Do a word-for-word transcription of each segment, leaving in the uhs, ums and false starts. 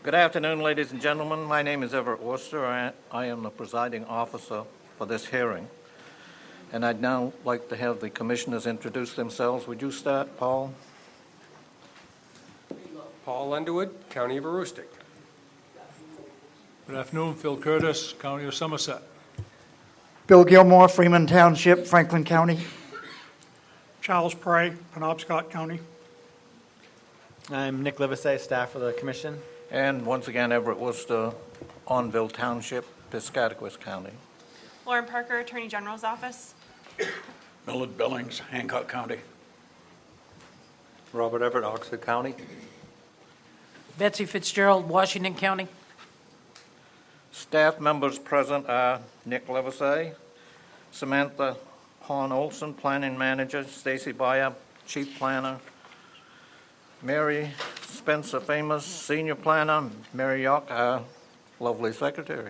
Good afternoon, ladies and gentlemen. My name is Everett Worcester. I, I am the presiding officer for this hearing. And I'd now like to have the commissioners introduce themselves. Would you start, Paul? Paul Underwood, County of Aroostook. Good afternoon, Phil Curtis, County of Somerset. Bill Gilmore, Freeman Township, Franklin County. Charles Prey, Penobscot County. I'm Nick Livesey, staff of the commission. And once again, Everett Worcester, Onville Township, Piscataquis County. Lauren Parker, Attorney General's Office. Millard Billings, Hancock County. Robert Everett, Oxford County. Betsy Fitzgerald, Washington County. Staff members present are Nick Livesey, Samantha Horn Olson, Planning Manager, Stacy Byer, Chief Planner, Mary Spencer Famous, Senior Planner, Mary York, our lovely Secretary.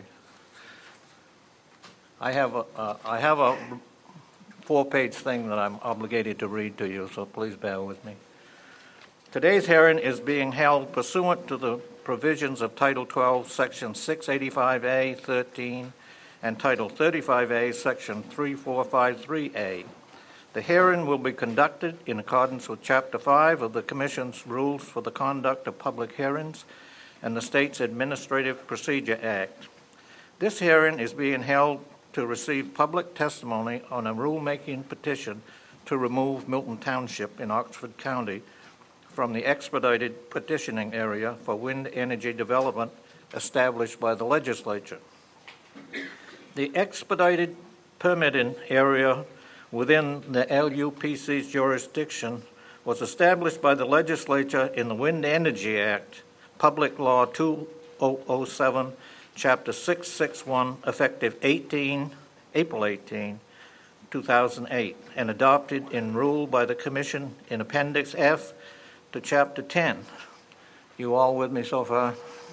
I have a, uh, I have a four-page thing that I'm obligated to read to you, so please bear with me. Today's hearing is being held pursuant to the provisions of Title twelve, Section six eighty-five A, thirteen, and Title thirty-five A, Section thirty-four fifty-three A. The hearing will be conducted in accordance with Chapter five of the Commission's Rules for the Conduct of Public Hearings and the State's Administrative Procedure Act. This hearing is being held to receive public testimony on a rulemaking petition to remove Milton Township in Oxford County from the expedited petitioning area for wind energy development established by the legislature. The expedited permitting area within the L U P C's jurisdiction was established by the legislature in the Wind Energy Act, Public Law two thousand seven, Chapter six sixty-one, effective April eighteenth, two thousand eight, and adopted in rule by the Commission in Appendix F to Chapter ten. You all with me so far?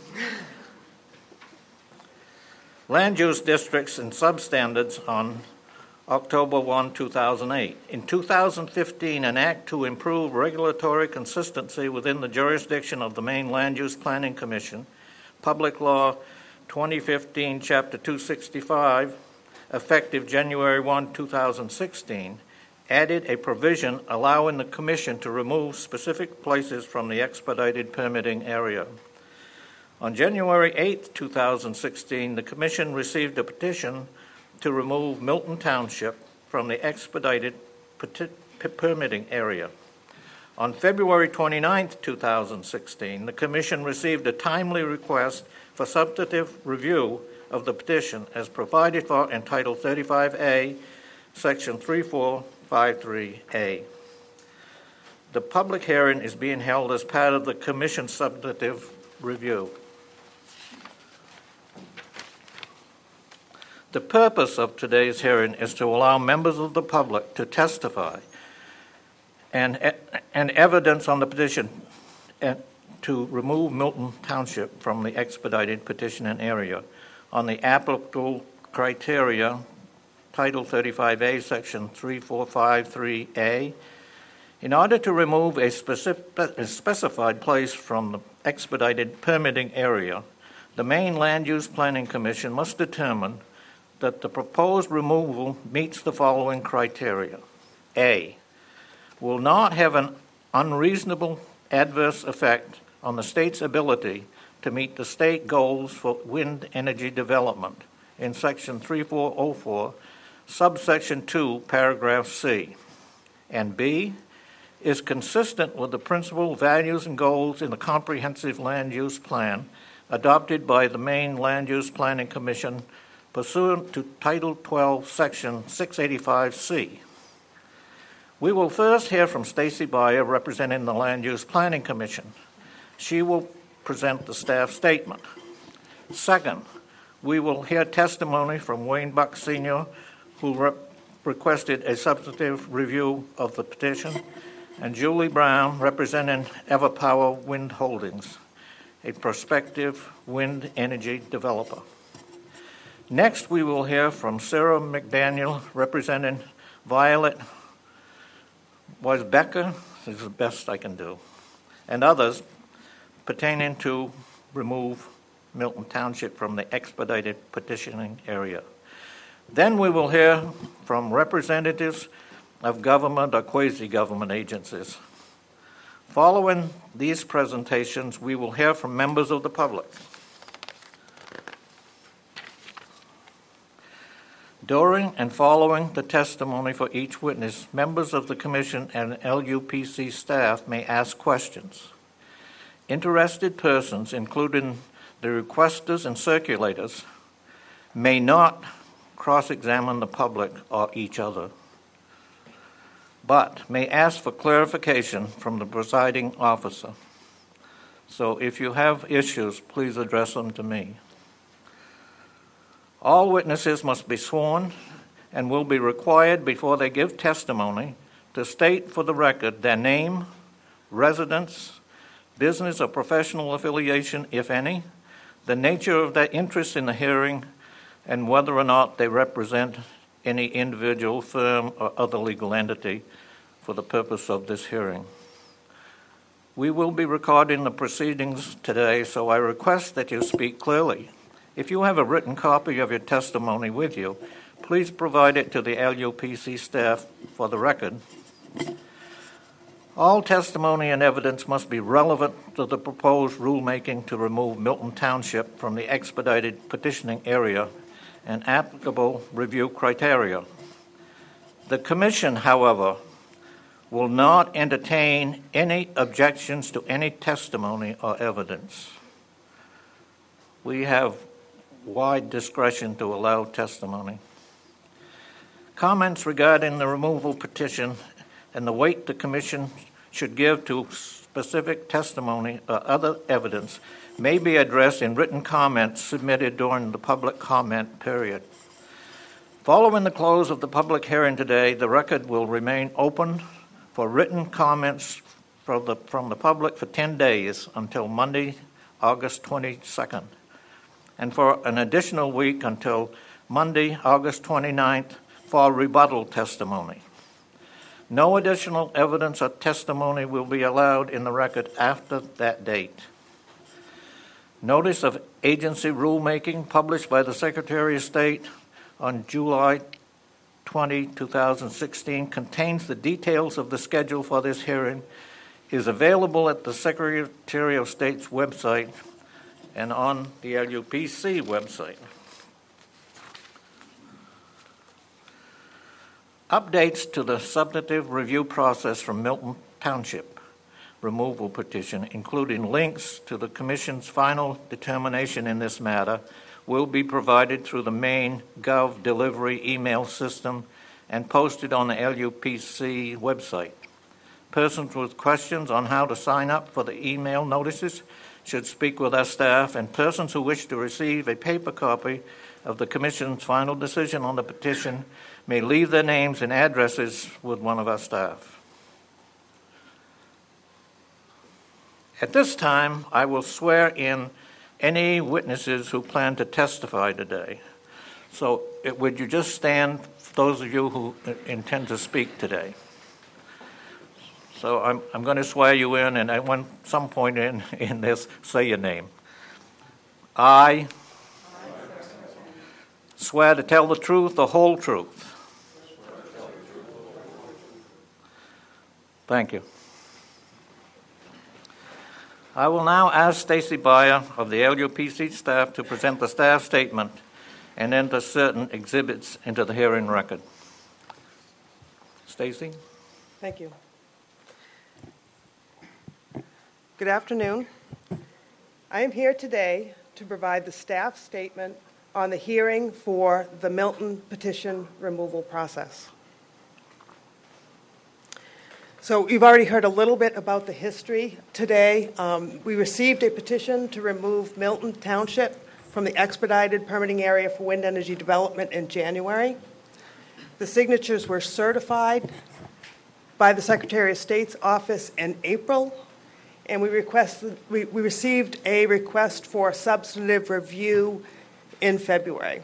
Land use districts and substandards on October first, two thousand eight. In two thousand fifteen, an act to improve regulatory consistency within the jurisdiction of the Maine Land Use Planning Commission, Public Law twenty fifteen, Chapter two sixty-five, effective January first, two thousand sixteen, added a provision allowing the Commission to remove specific places from the expedited permitting area. On January eighth, two thousand sixteen, the Commission received a petition to remove Milton Township from the expedited permitting area. On February twenty-ninth, two thousand sixteen, the Commission received a timely request for substantive review of the petition as provided for in Title thirty-five A, Section thirty-four fifty-three A. The public hearing is being held as part of the Commission's substantive review. The purpose of today's hearing is to allow members of the public to testify and, and evidence on the petition to remove Milton Township from the expedited petitioning area on the applicable criteria, Title thirty-five A, Section thirty-four fifty-three A. In order to remove a, specific, a specified place from the expedited permitting area, the Maine Land Use Planning Commission must determine that the proposed removal meets the following criteria. A, will not have an unreasonable adverse effect on the state's ability to meet the state goals for wind energy development in Section thirty-four oh four, subsection two, paragraph C. And B, is consistent with the principal values and goals in the Comprehensive Land Use Plan adopted by the Maine Land Use Planning Commission pursuant to Title twelve, Section six eighty-five C. We will first hear from Stacy Byer, representing the Land Use Planning Commission. She will present the staff statement. Second, we will hear testimony from Wayne Buck Senior, who re- requested a substantive review of the petition, and Julie Brown, representing Everpower Wind Holdings, a prospective wind energy developer. Next, we will hear from Sarah McDaniel, representing Violet Weisbecker, this is the best I can do, and others pertaining to remove Milton Township from the expedited petitioning area. Then we will hear from representatives of government or quasi-government agencies. Following these presentations, we will hear from members of the public. During and following the testimony for each witness, members of the Commission and L U P C staff may ask questions. Interested persons, including the requesters and circulators, may not cross-examine the public or each other, but may ask for clarification from the presiding officer. So if you have issues, please address them to me. All witnesses must be sworn and will be required before they give testimony to state for the record their name, residence, business or professional affiliation, if any, the nature of their interest in the hearing, and whether or not they represent any individual, firm, or other legal entity for the purpose of this hearing. We will be recording the proceedings today, so I request that you speak clearly. If you have a written copy of your testimony with you, please provide it to the L U P C staff for the record. All testimony and evidence must be relevant to the proposed rulemaking to remove Milton Township from the expedited petitioning area and applicable review criteria. The Commission, however, will not entertain any objections to any testimony or evidence. We have wide discretion to allow testimony. Comments regarding the removal petition and the weight the Commission should give to specific testimony or other evidence may be addressed in written comments submitted during the public comment period. Following the close of the public hearing today, the record will remain open for written comments from the, from the public for ten days until Monday, August twenty-second, and for an additional week until Monday, August twenty-ninth, for rebuttal testimony. No additional evidence or testimony will be allowed in the record after that date. Notice of agency rulemaking published by the Secretary of State on July twentieth, two thousand sixteen contains the details of the schedule for this hearing, is available at the Secretary of State's website and on the L U P C website. Updates to the substantive review process from Milton Township removal petition, including links to the Commission's final determination in this matter, will be provided through the main Gov delivery email system and posted on the L U P C website. Persons with questions on how to sign up for the email notices should speak with our staff, and persons who wish to receive a paper copy of the Commission's final decision on the petition may leave their names and addresses with one of our staff. At this time, I will swear in any witnesses who plan to testify today. So it, would you just stand, for those of you who intend to speak today? So I'm, I'm going to swear you in, and at one, some point in, in this, say your name. I swear to tell the truth, the whole truth. Thank you. I will now ask Stacy Byer of the L U P C staff to present the staff statement and enter certain exhibits into the hearing record. Stacy? Thank you. Good afternoon. I am here today to provide the staff statement on the hearing for the Milton petition removal process. So you've already heard a little bit about the history today. Um, we received a petition to remove Milton Township from the expedited permitting area for wind energy development in January. The signatures were certified by the Secretary of State's office in April, and we requested we, we received a request for substantive review in February.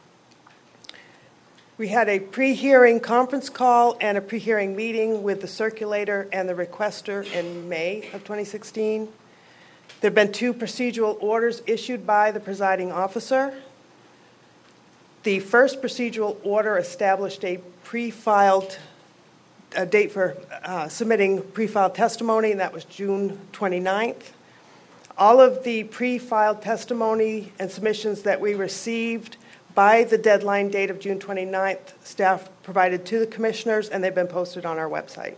We had a pre-hearing conference call and a pre-hearing meeting with the circulator and the requester in May of twenty sixteen. There have been two procedural orders issued by the presiding officer. The first procedural order established a pre-filed a date for uh, submitting pre-filed testimony, and that was June twenty-ninth. All of the pre-filed testimony and submissions that we received by the deadline date of June twenty-ninth, staff provided to the commissioners, and they've been posted on our website.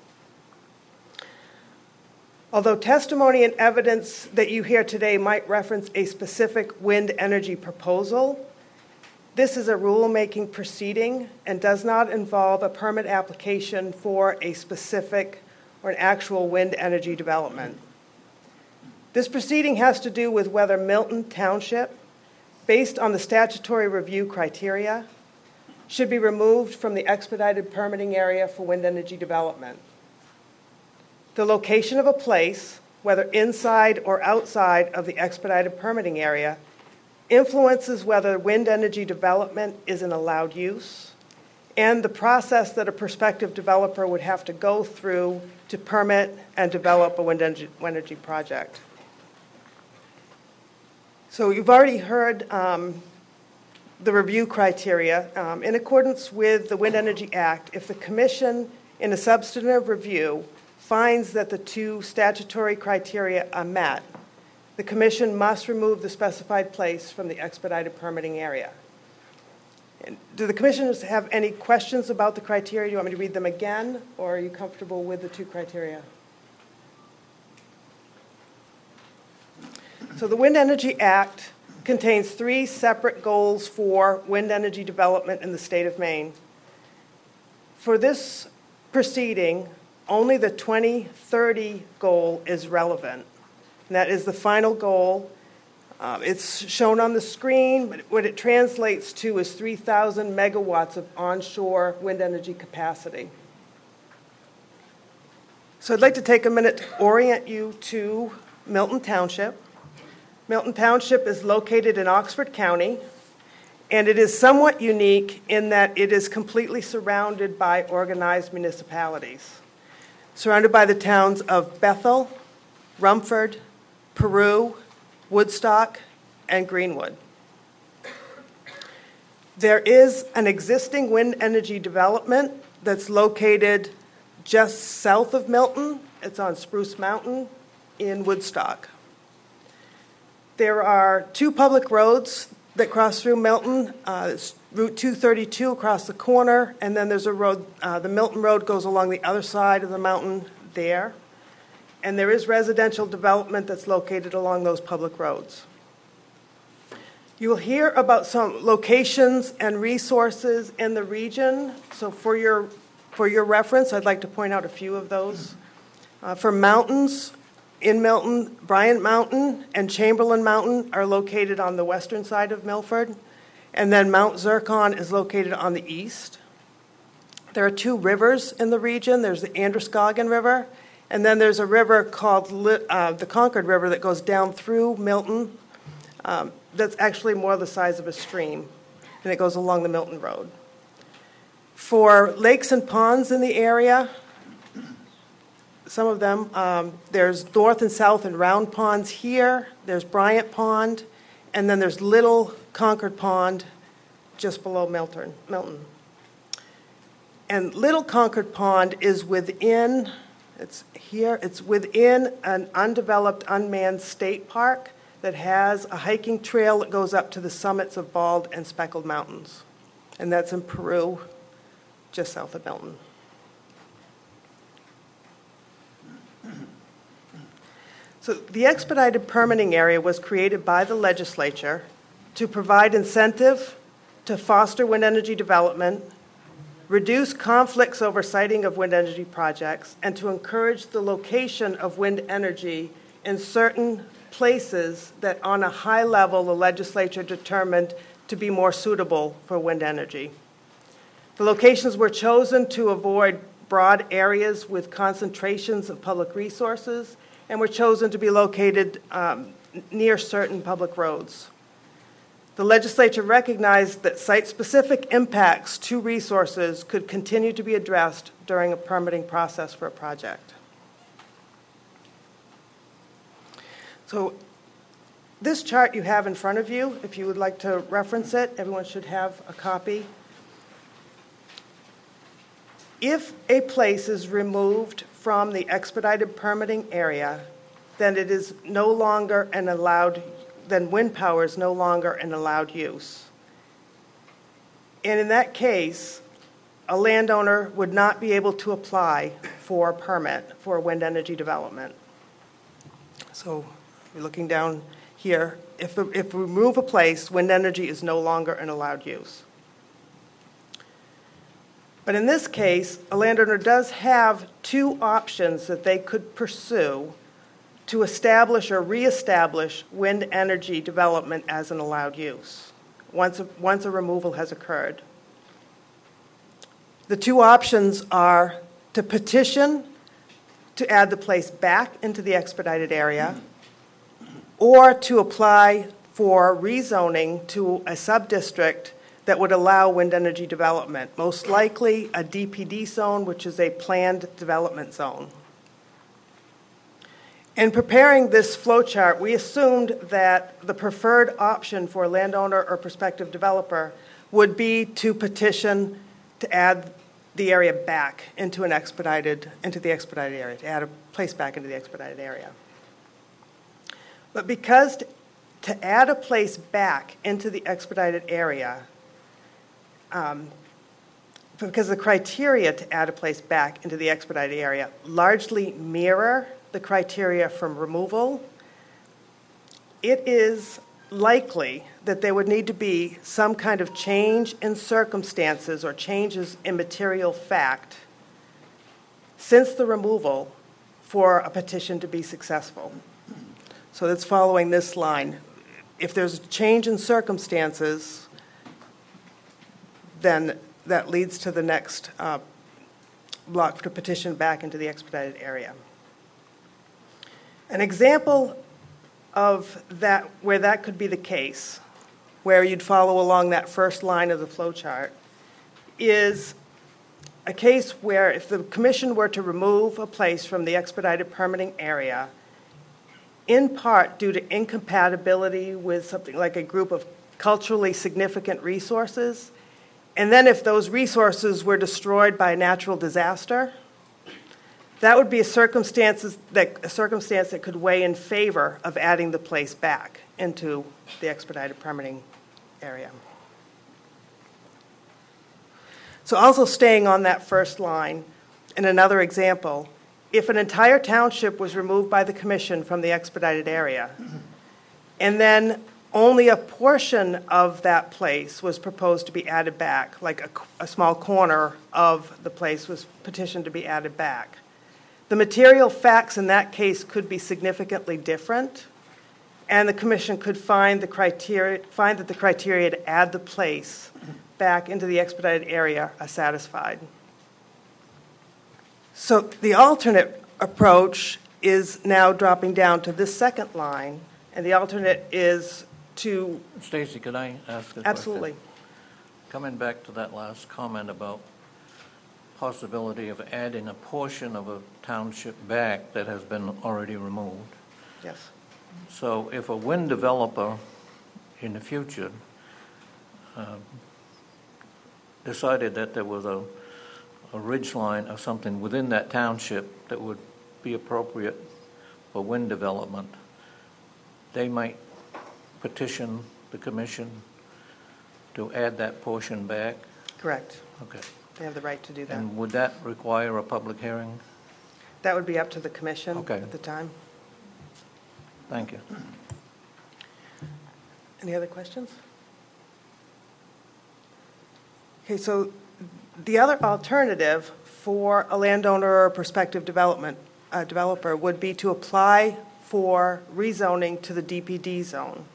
Although testimony and evidence that you hear today might reference a specific wind energy proposal, this is a rulemaking proceeding and does not involve a permit application for a specific or an actual wind energy development. This proceeding has to do with whether Milton Township, based on the statutory review criteria, should be removed from the expedited permitting area for wind energy development. The location of a place, whether inside or outside of the expedited permitting area, influences whether wind energy development is an allowed use and the process that a prospective developer would have to go through to permit and develop a wind energy, wind energy project. So you've already heard um, the review criteria. Um, in accordance with the Wind Energy Act, if the commission in a substantive review finds that the two statutory criteria are met, the commission must remove the specified place from the expedited permitting area. And do the commissioners have any questions about the criteria? Do you want me to read them again, or are you comfortable with the two criteria? So the Wind Energy Act contains three separate goals for wind energy development in the state of Maine. For this proceeding, only the twenty thirty goal is relevant. And that is the final goal. Um, it's shown on the screen, but what it translates to is three thousand megawatts of onshore wind energy capacity. So I'd like to take a minute to orient you to Milton Township. Milton Township is located in Oxford County, and it is somewhat unique in that it is completely surrounded by organized municipalities, surrounded by the towns of Bethel, Rumford, Peru, Woodstock, and Greenwood. There is an existing wind energy development that's located just south of Milton. It's on Spruce Mountain in Woodstock. There are two public roads that cross through Milton. Uh, it's Route two thirty-two across the corner, and then there's a road, uh, the Milton Road goes along the other side of the mountain there. And there is residential development that's located along those public roads. You will hear about some locations and resources in the region. So for your, for your reference, I'd like to point out a few of those. Uh, for mountains, in Milton, Bryant Mountain and Chamberlain Mountain are located on the western side of Milford, and then Mount Zircon is located on the east. There are two rivers in the region. There's the Androscoggin River, and then there's a river called uh, the Concord River that goes down through Milton. Um, that's actually more the size of a stream, and it goes along the Milton Road. For lakes and ponds in the area, some of them, um, there's North and South and Round Ponds here. There's Bryant Pond, and then there's Little Concord Pond just below Milton. Milton. And Little Concord Pond is within, it's here, it's within an undeveloped, unmanned state park that has a hiking trail that goes up to the summits of Bald and Speckled Mountains. And that's in Peru, just south of Milton. So the expedited permitting area was created by the legislature to provide incentive to foster wind energy development, reduce conflicts over siting of wind energy projects, and to encourage the location of wind energy in certain places that on a high level the legislature determined to be more suitable for wind energy. The locations were chosen to avoid broad areas with concentrations of public resources, and were chosen to be located um, near certain public roads. The legislature recognized that site-specific impacts to resources could continue to be addressed during a permitting process for a project. So So this chart you have in front of you, if you would like to reference it, everyone should have a copy. If a place is removed from the expedited permitting area, then it is no longer an allowed, then wind power is no longer an allowed use. And in that case, a landowner would not be able to apply for a permit for wind energy development. So we're looking down here. If, if we remove a place, wind energy is no longer an allowed use. But in this case, a landowner does have two options that they could pursue to establish or reestablish wind energy development as an allowed use once a, once a removal has occurred. The two options are to petition to add the place back into the expedited area, or to apply for rezoning to a subdistrict that would allow wind energy development, most likely a D P D zone, which is a planned development zone. In preparing this flowchart, we assumed that the preferred option for a landowner or prospective developer would be to petition to add the area back into an expedited, into the expedited area, to add a place back into the expedited area. But because to, to add a place back into the expedited area, um, because the criteria to add a place back into the expedited area largely mirror the criteria from removal, it is likely that there would need to be some kind of change in circumstances or changes in material fact since the removal for a petition to be successful. So that's following this line. If there's a change in circumstances, then that leads to the next uh, block to petition back into the expedited area. An example of that, where that could be the case, where you'd follow along that first line of the flow chart, is a case where if the commission were to remove a place from the expedited permitting area, in part due to incompatibility with something like a group of culturally significant resources, and then if those resources were destroyed by a natural disaster, that would be a circumstances that a circumstance that could weigh in favor of adding the place back into the expedited permitting area. So also staying on that first line, in another example, if an entire township was removed by the commission from the expedited area, and then only a portion of that place was proposed to be added back, like a, a small corner of the place was petitioned to be added back, the material facts in that case could be significantly different, and the commission could find the criteria, find that the criteria to add the place back into the expedited area are satisfied. So the alternate approach is now dropping down to this second line, and the alternate is to... Stacy, could I ask a question? Absolutely. Coming back to that last comment about possibility of adding a portion of a township back that has been already removed. Yes. So if a wind developer in the future uh, decided that there was a, a ridge line or something within that township that would be appropriate for wind development, they might petition the commission to add that portion back? Correct. Okay. They have the right to do that. And would that require a public hearing? That would be up to the commission Okay. at the time. Thank you. Any other questions? Okay, so the other alternative for a landowner or a prospective development uh, developer would be to apply for rezoning to the D P D zone.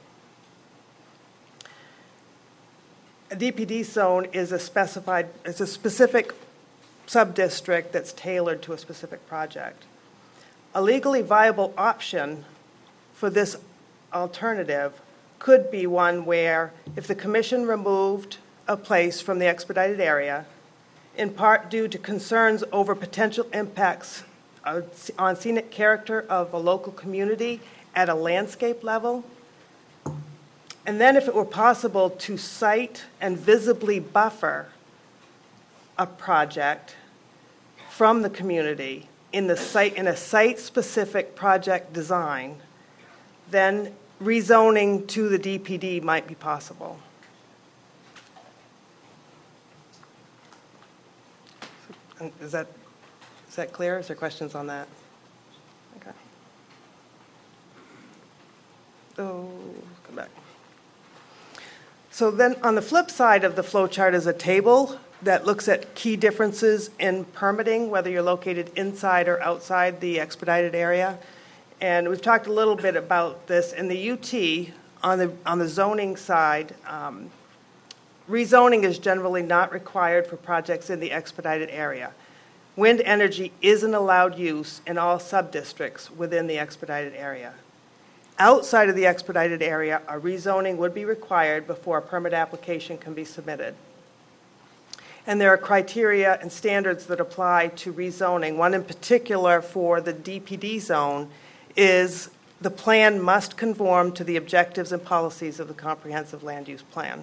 A D P D zone is a specified, it's a specific sub-district that's tailored to a specific project. A legally viable option for this alternative could be one where if the commission removed a place from the expedited area, in part due to concerns over potential impacts on scenic character of a local community at a landscape level. And then if it were possible to site and visibly buffer a project from the community in the site, in a site-specific project design, then rezoning to the D P D might be possible. Is that, is that clear? Is there questions on that? Okay. Oh, come back. So then on the flip side of the flow chart is a table that looks at key differences in permitting, whether you're located inside or outside the expedited area. And we've talked a little bit about this. In the U T, on the, on the zoning side, um, rezoning is generally not required for projects in the expedited area. Wind energy is an allowed use in all sub-districts within the expedited area. Outside of the expedited area, a rezoning would be required before a permit application can be submitted. And there are criteria and standards that apply to rezoning. One in particular for the D P D zone is the plan must conform to the objectives and policies of the comprehensive land use plan.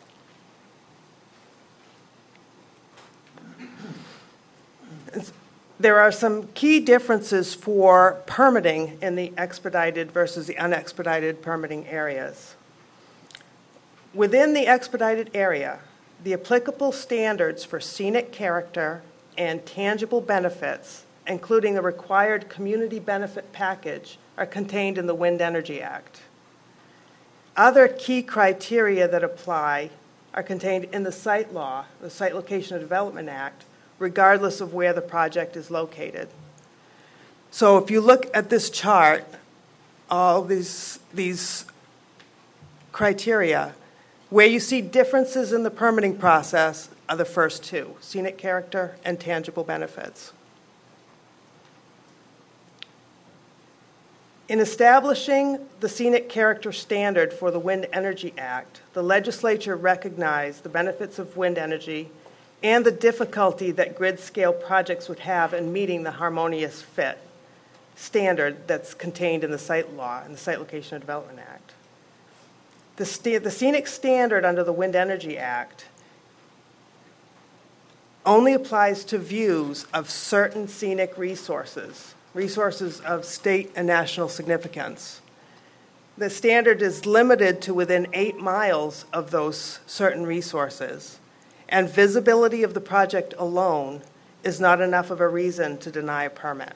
There are some key differences for permitting in the expedited versus the unexpedited permitting areas. Within the expedited area, the applicable standards for scenic character and tangible benefits, including the required community benefit package, are contained in the Wind Energy Act. Other key criteria that apply are contained in the site law, the Site Location and Development Act, regardless of where the project is located. So if you look at this chart, all these, these criteria, where you see differences in the permitting process are the first two, scenic character and tangible benefits. In establishing the scenic character standard for the Wind Energy Act, the legislature recognized the benefits of wind energy and the difficulty that grid-scale projects would have in meeting the harmonious fit standard that's contained in the site law and the Site Location and Development Act. The, st- the scenic standard under the Wind Energy Act only applies to views of certain scenic resources, resources of state and national significance. The standard is limited to within eight miles of those certain resources. And visibility of the project alone is not enough of a reason to deny a permit.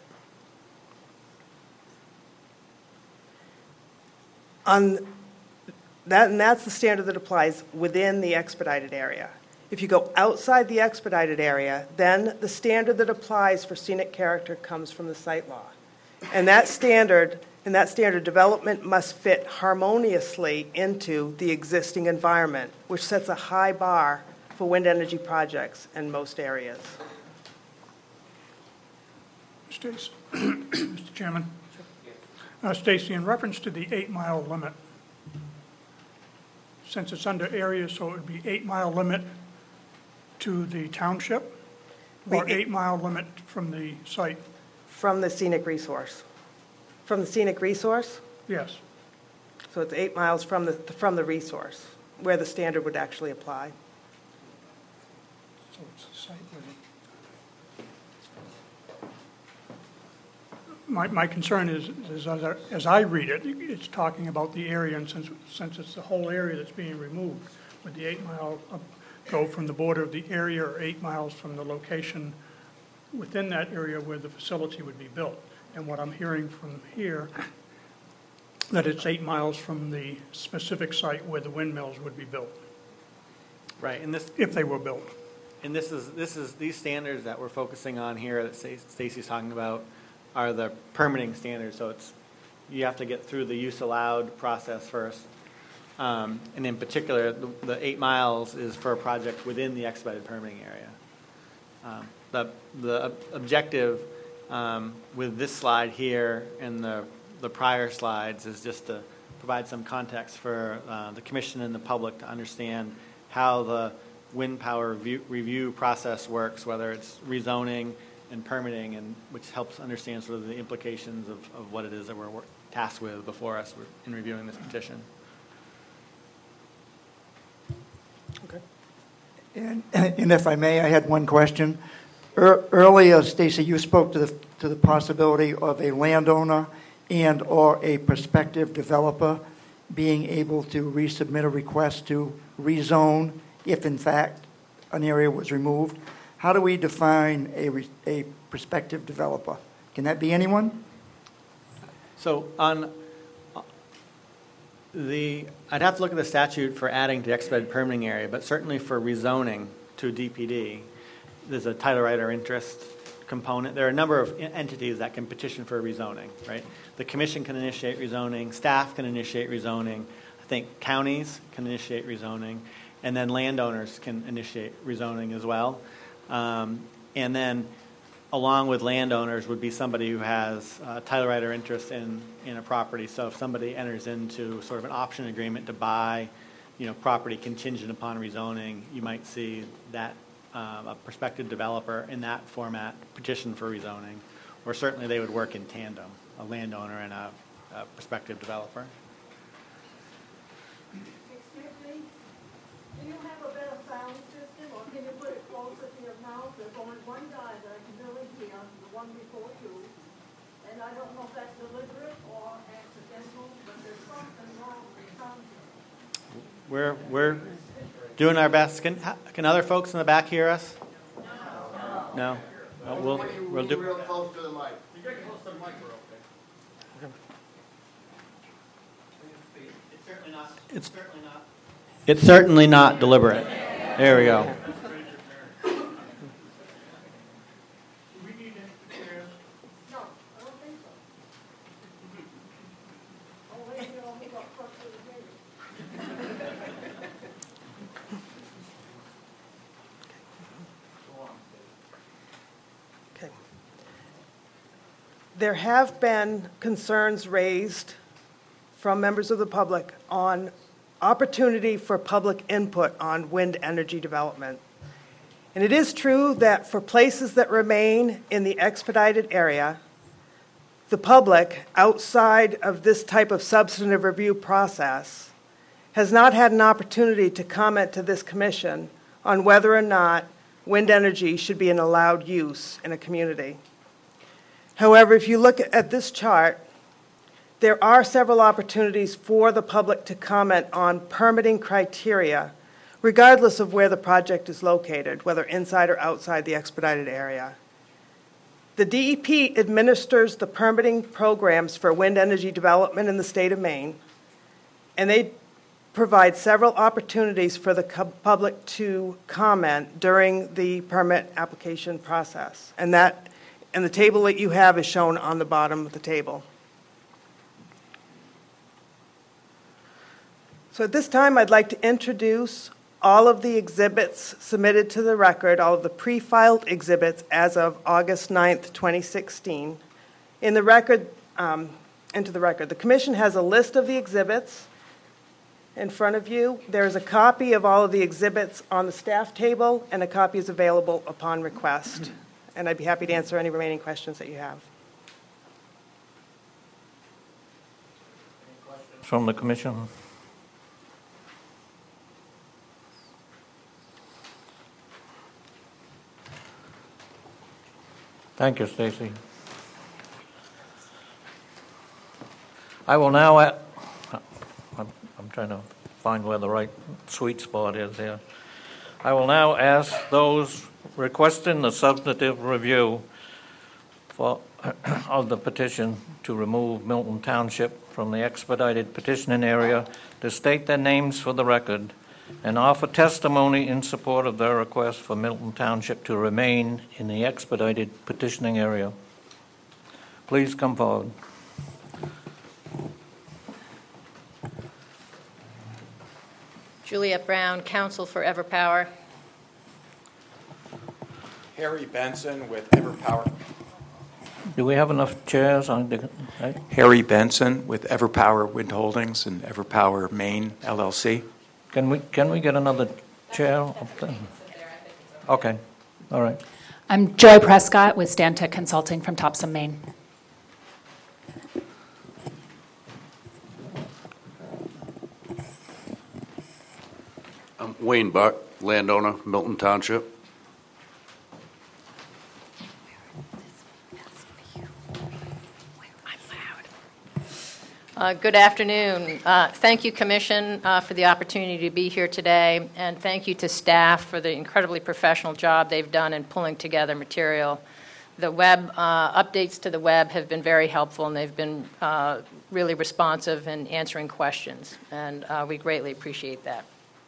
On that, and that's the standard that applies within the expedited area. If you go outside the expedited area, then the standard that applies for scenic character comes from the site law. And that standard, and that standard development must fit harmoniously into the existing environment, which sets a high bar for wind energy projects in most areas. Stacy, Mister Chairman. Uh, Stacy, in reference to the eight-mile limit, since it's under area, so it would be eight-mile limit to the township, or Be eight- eight-mile limit from the site? From the scenic resource. From the scenic resource? Yes. So it's eight miles from the, from the resource, where the standard would actually apply. So it's the site limit. My, my concern is, is as, I, as I read it, it's talking about the area, and since, since it's the whole area that's being removed, would the eight mile up, go from the border of the area or eight miles from the location within that area where the facility would be built? And what I'm hearing from here, that it's eight miles from the specific site where the windmills would be built, Right, and this, if they were built. and this is, this is, these standards that we're focusing on here that Sta- Stacy's talking about are the permitting standards, so it's, you have to get through the use allowed process first. Um, and in particular, the, the eight miles is for a project within the expedited permitting area. Um, the, the ob- objective um, with this slide here and the, the prior slides is just to provide some context for uh, the commission and the public to understand how the wind power review, review process works, whether it's rezoning and permitting, and which helps understand sort of the implications of, of what it is that we're wor- tasked with before us in reviewing this petition. And, and if I may, I had one question. Er, earlier, Stacy, you spoke to the to the possibility of a landowner and or a prospective developer being able to resubmit a request to rezone if, in fact, an area was removed. How do we define a re, a prospective developer? Can that be anyone? So on the, I'd have to look at the statute for adding to the expedited permitting area, but certainly for rezoning to D P D, there's a title right or interest component. There are a number of entities that can petition for rezoning, right? The commission can initiate rezoning, staff can initiate rezoning, I think counties can initiate rezoning, and then landowners can initiate rezoning as well. Um, and then along with landowners would be somebody who has uh, title right or interest in, in a property. So if somebody enters into sort of an option agreement to buy, you know, property contingent upon rezoning, you might see that um, a prospective developer in that format petition for rezoning, or certainly they would work in tandem, a landowner and a, a prospective developer. Excuse me, do you have a better sound system, or can you put it closer to your mouth? There's only one guy that I can really hear, the one before you, and I don't know if that's deliberate or accidental, but there's something wrong with the sound system. We're, we're doing our best. Can, can other folks in the back hear us? No. No? No, we'll, we'll do. Real close to the mic. You get close to the mic, we're okay. It's certainly not. It's certainly not. It's certainly not deliberate. There we go. There have been concerns raised from members of the public on opportunity for public input on wind energy development. And it is true that for places that remain in the expedited area, the public, outside of this type of substantive review process, has not had an opportunity to comment to this commission on whether or not wind energy should be an allowed use in a community. However, if you look at this chart, there are several opportunities for the public to comment on permitting criteria, regardless of where the project is located, whether inside or outside the expedited area. The D E P administers the permitting programs for wind energy development in the state of Maine, and they provide several opportunities for the public to comment during the permit application process. And that And the table that you have is shown on the bottom of the table. So at this time, I'd like to introduce all of the exhibits submitted to the record, all of the pre-filed exhibits as of August ninth, twenty sixteen. In the record, um, into the record, the Commission has a list of the exhibits in front of you. There is a copy of all of the exhibits on the staff table, and a copy is available upon request. And I'd be happy to answer any remaining questions that you have. From the commission? Thank you, Stacy. I will now, a- I'm, I'm trying to find where the right sweet spot is here. I will now ask those requesting the substantive review for, of the petition to remove Milton Township from the expedited petitioning area to state their names for the record and offer testimony in support of their request for Milton Township to remain in the expedited petitioning area. Please come forward. Juliet Brown, Counsel for EverPower. Harry Benson with EverPower. Do we have enough chairs on the, right? Harry Benson with EverPower Wind Holdings and EverPower Maine L L C. Can we can we get another chair up there? Okay, all right. I'm Joy Prescott with Stantec Consulting from Topsom, Maine. I'm Wayne Buck, landowner, Milton Township. Uh, Good afternoon. Uh, Thank you, Commission, uh, for the opportunity to be here today, and thank you to staff for the incredibly professional job they've done in pulling together material. The web uh, updates to the web have been very helpful, and they've been uh, really responsive in answering questions, and uh, we greatly appreciate that.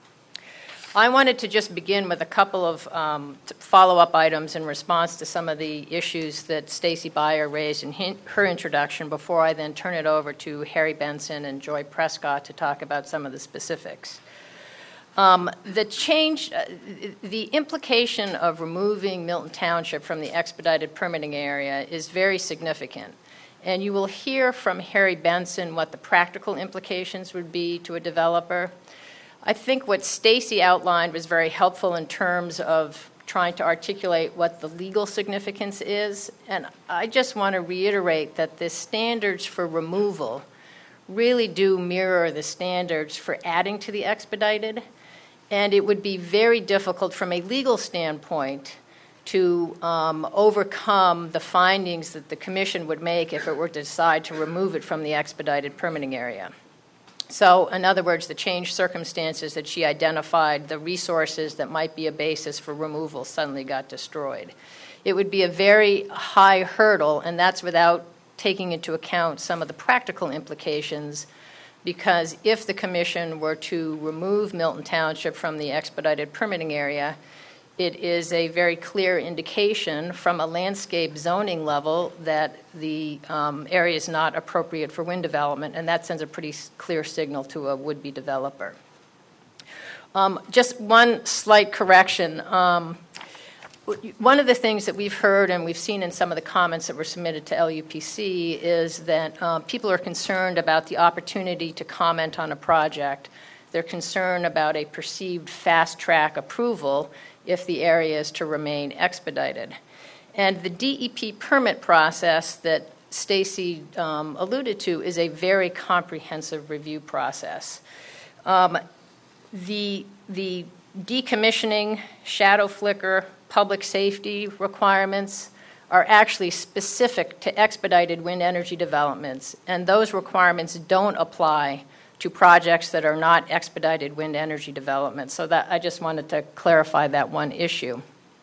I wanted to just begin with a couple of um, t- follow-up items in response to some of the issues that Stacy Beyer raised in hin- her introduction before I then turn it over to Harry Benson and Joy Prescott to talk about some of the specifics. Um, the change, uh, the implication of removing Milton Township from the expedited permitting area is very significant. And you will hear from Harry Benson what the practical implications would be to a developer. I think what Stacy outlined was very helpful in terms of trying to articulate what the legal significance is. And I just want to reiterate that the standards for removal really do mirror the standards for adding to the expedited. And it would be very difficult from a legal standpoint to um, overcome the findings that the Commission would make if it were to decide to remove it from the expedited permitting area. So, in other words, the changed circumstances that she identified, the resources that might be a basis for removal suddenly got destroyed. It would be a very high hurdle, and that's without taking into account some of the practical implications, because if the Commission were to remove Milton Township from the expedited permitting area, it is a very clear indication from a landscape zoning level that the um, area is not appropriate for wind development, and that sends a pretty clear signal to a would-be developer. Um, just one slight correction. Um, one of the things that we've heard and we've seen in some of the comments that were submitted to L U P C is that uh, people are concerned about the opportunity to comment on a project. They're concerned about a perceived fast-track approval if the area is to remain expedited. And the D E P permit process that Stacy um, alluded to is a very comprehensive review process. Um, the, the decommissioning, shadow flicker, public safety requirements are actually specific to expedited wind energy developments, and those requirements don't apply to projects that are not expedited wind energy development. So that I just wanted to clarify that one issue.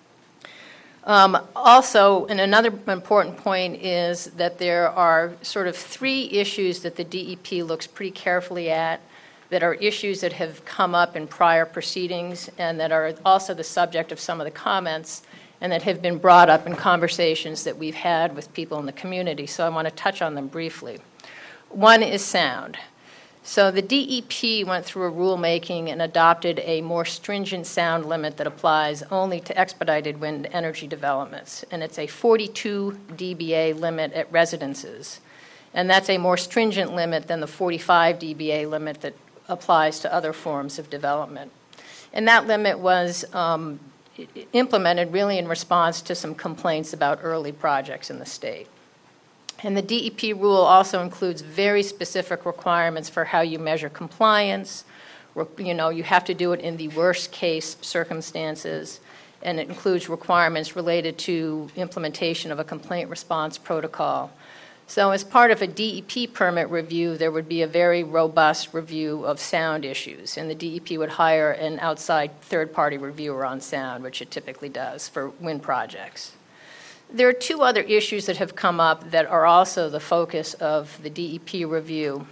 Um, also, and another important point is that there are sort of three issues that the D E P looks pretty carefully at that are issues that have come up in prior proceedings and that are also the subject of some of the comments and that have been brought up in conversations that we've had with people in the community. So I want to touch on them briefly. One is sound. So the D E P went through a rulemaking and adopted a more stringent sound limit that applies only to expedited wind energy developments, and it's a forty-two D B A limit at residences. And that's a more stringent limit than the forty-five D B A limit that applies to other forms of development. And that limit was um, implemented really in response to some complaints about early projects in the state. And the D E P rule also includes very specific requirements for how you measure compliance. You know, you have to do it in the worst case circumstances, and it includes requirements related to implementation of a complaint response protocol. So as part of a D E P permit review, there would be a very robust review of sound issues, and the D E P would hire an outside third-party reviewer on sound, which it typically does for wind projects. There are two other issues that have come up that are also the focus of the D E P review.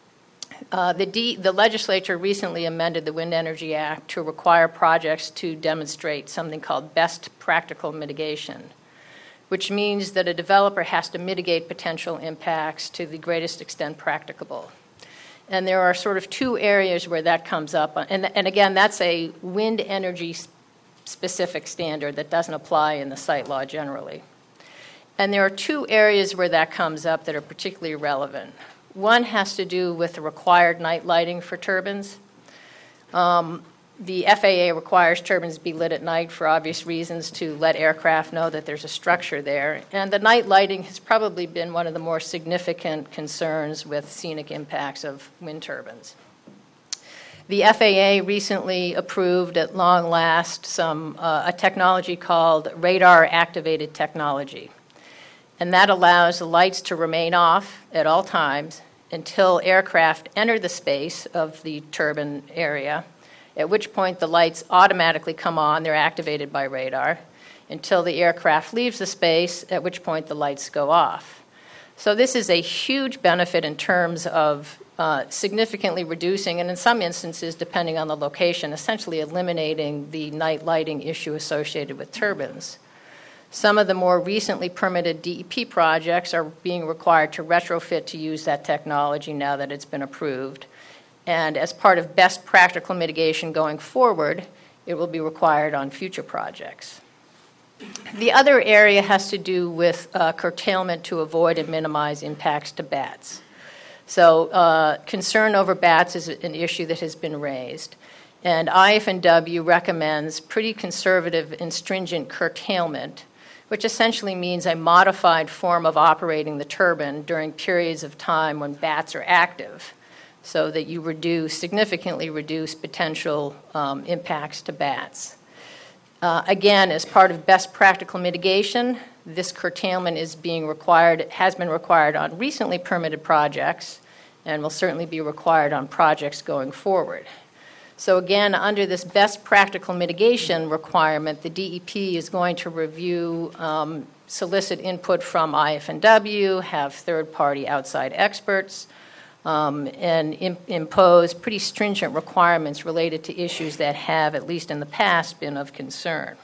Uh, the, D, the legislature recently amended the Wind Energy Act to require projects to demonstrate something called best practical mitigation, which means that a developer has to mitigate potential impacts to the greatest extent practicable. And there are sort of two areas where that comes up. And, and again, that's a wind energy specific standard that doesn't apply in the site law generally. And there are two areas where that comes up that are particularly relevant. One has to do with the required night lighting for turbines. Um, the F A A requires turbines be lit at night for obvious reasons to let aircraft know that there's a structure there. And the night lighting has probably been one of the more significant concerns with scenic impacts of wind turbines. The F A A recently approved, at long last, some uh, a technology called radar-activated technology. And that allows the lights to remain off at all times until aircraft enter the space of the turbine area, at which point the lights automatically come on. They're activated by radar until the aircraft leaves the space, at which point the lights go off. So this is a huge benefit in terms of uh, significantly reducing, and in some instances, depending on the location, essentially eliminating the night lighting issue associated with turbines. Some of the more recently permitted D E P projects are being required to retrofit to use that technology now that it's been approved. And as part of best practical mitigation going forward, it will be required on future projects. The other area has to do with uh, curtailment to avoid and minimize impacts to bats. So uh, concern over bats is an issue that has been raised. And I F N W recommends pretty conservative and stringent curtailment, which essentially means a modified form of operating the turbine during periods of time when bats are active, so that you reduce, significantly reduce potential um, impacts to bats. Uh, again, as part of best practical mitigation, this curtailment is being required, has been required on recently permitted projects, and will certainly be required on projects going forward. So again, under this best practical mitigation requirement, the D E P is going to review, um, solicit input from I F N W, have third-party outside experts, um, and im- impose pretty stringent requirements related to issues that have, at least in the past, been of concern.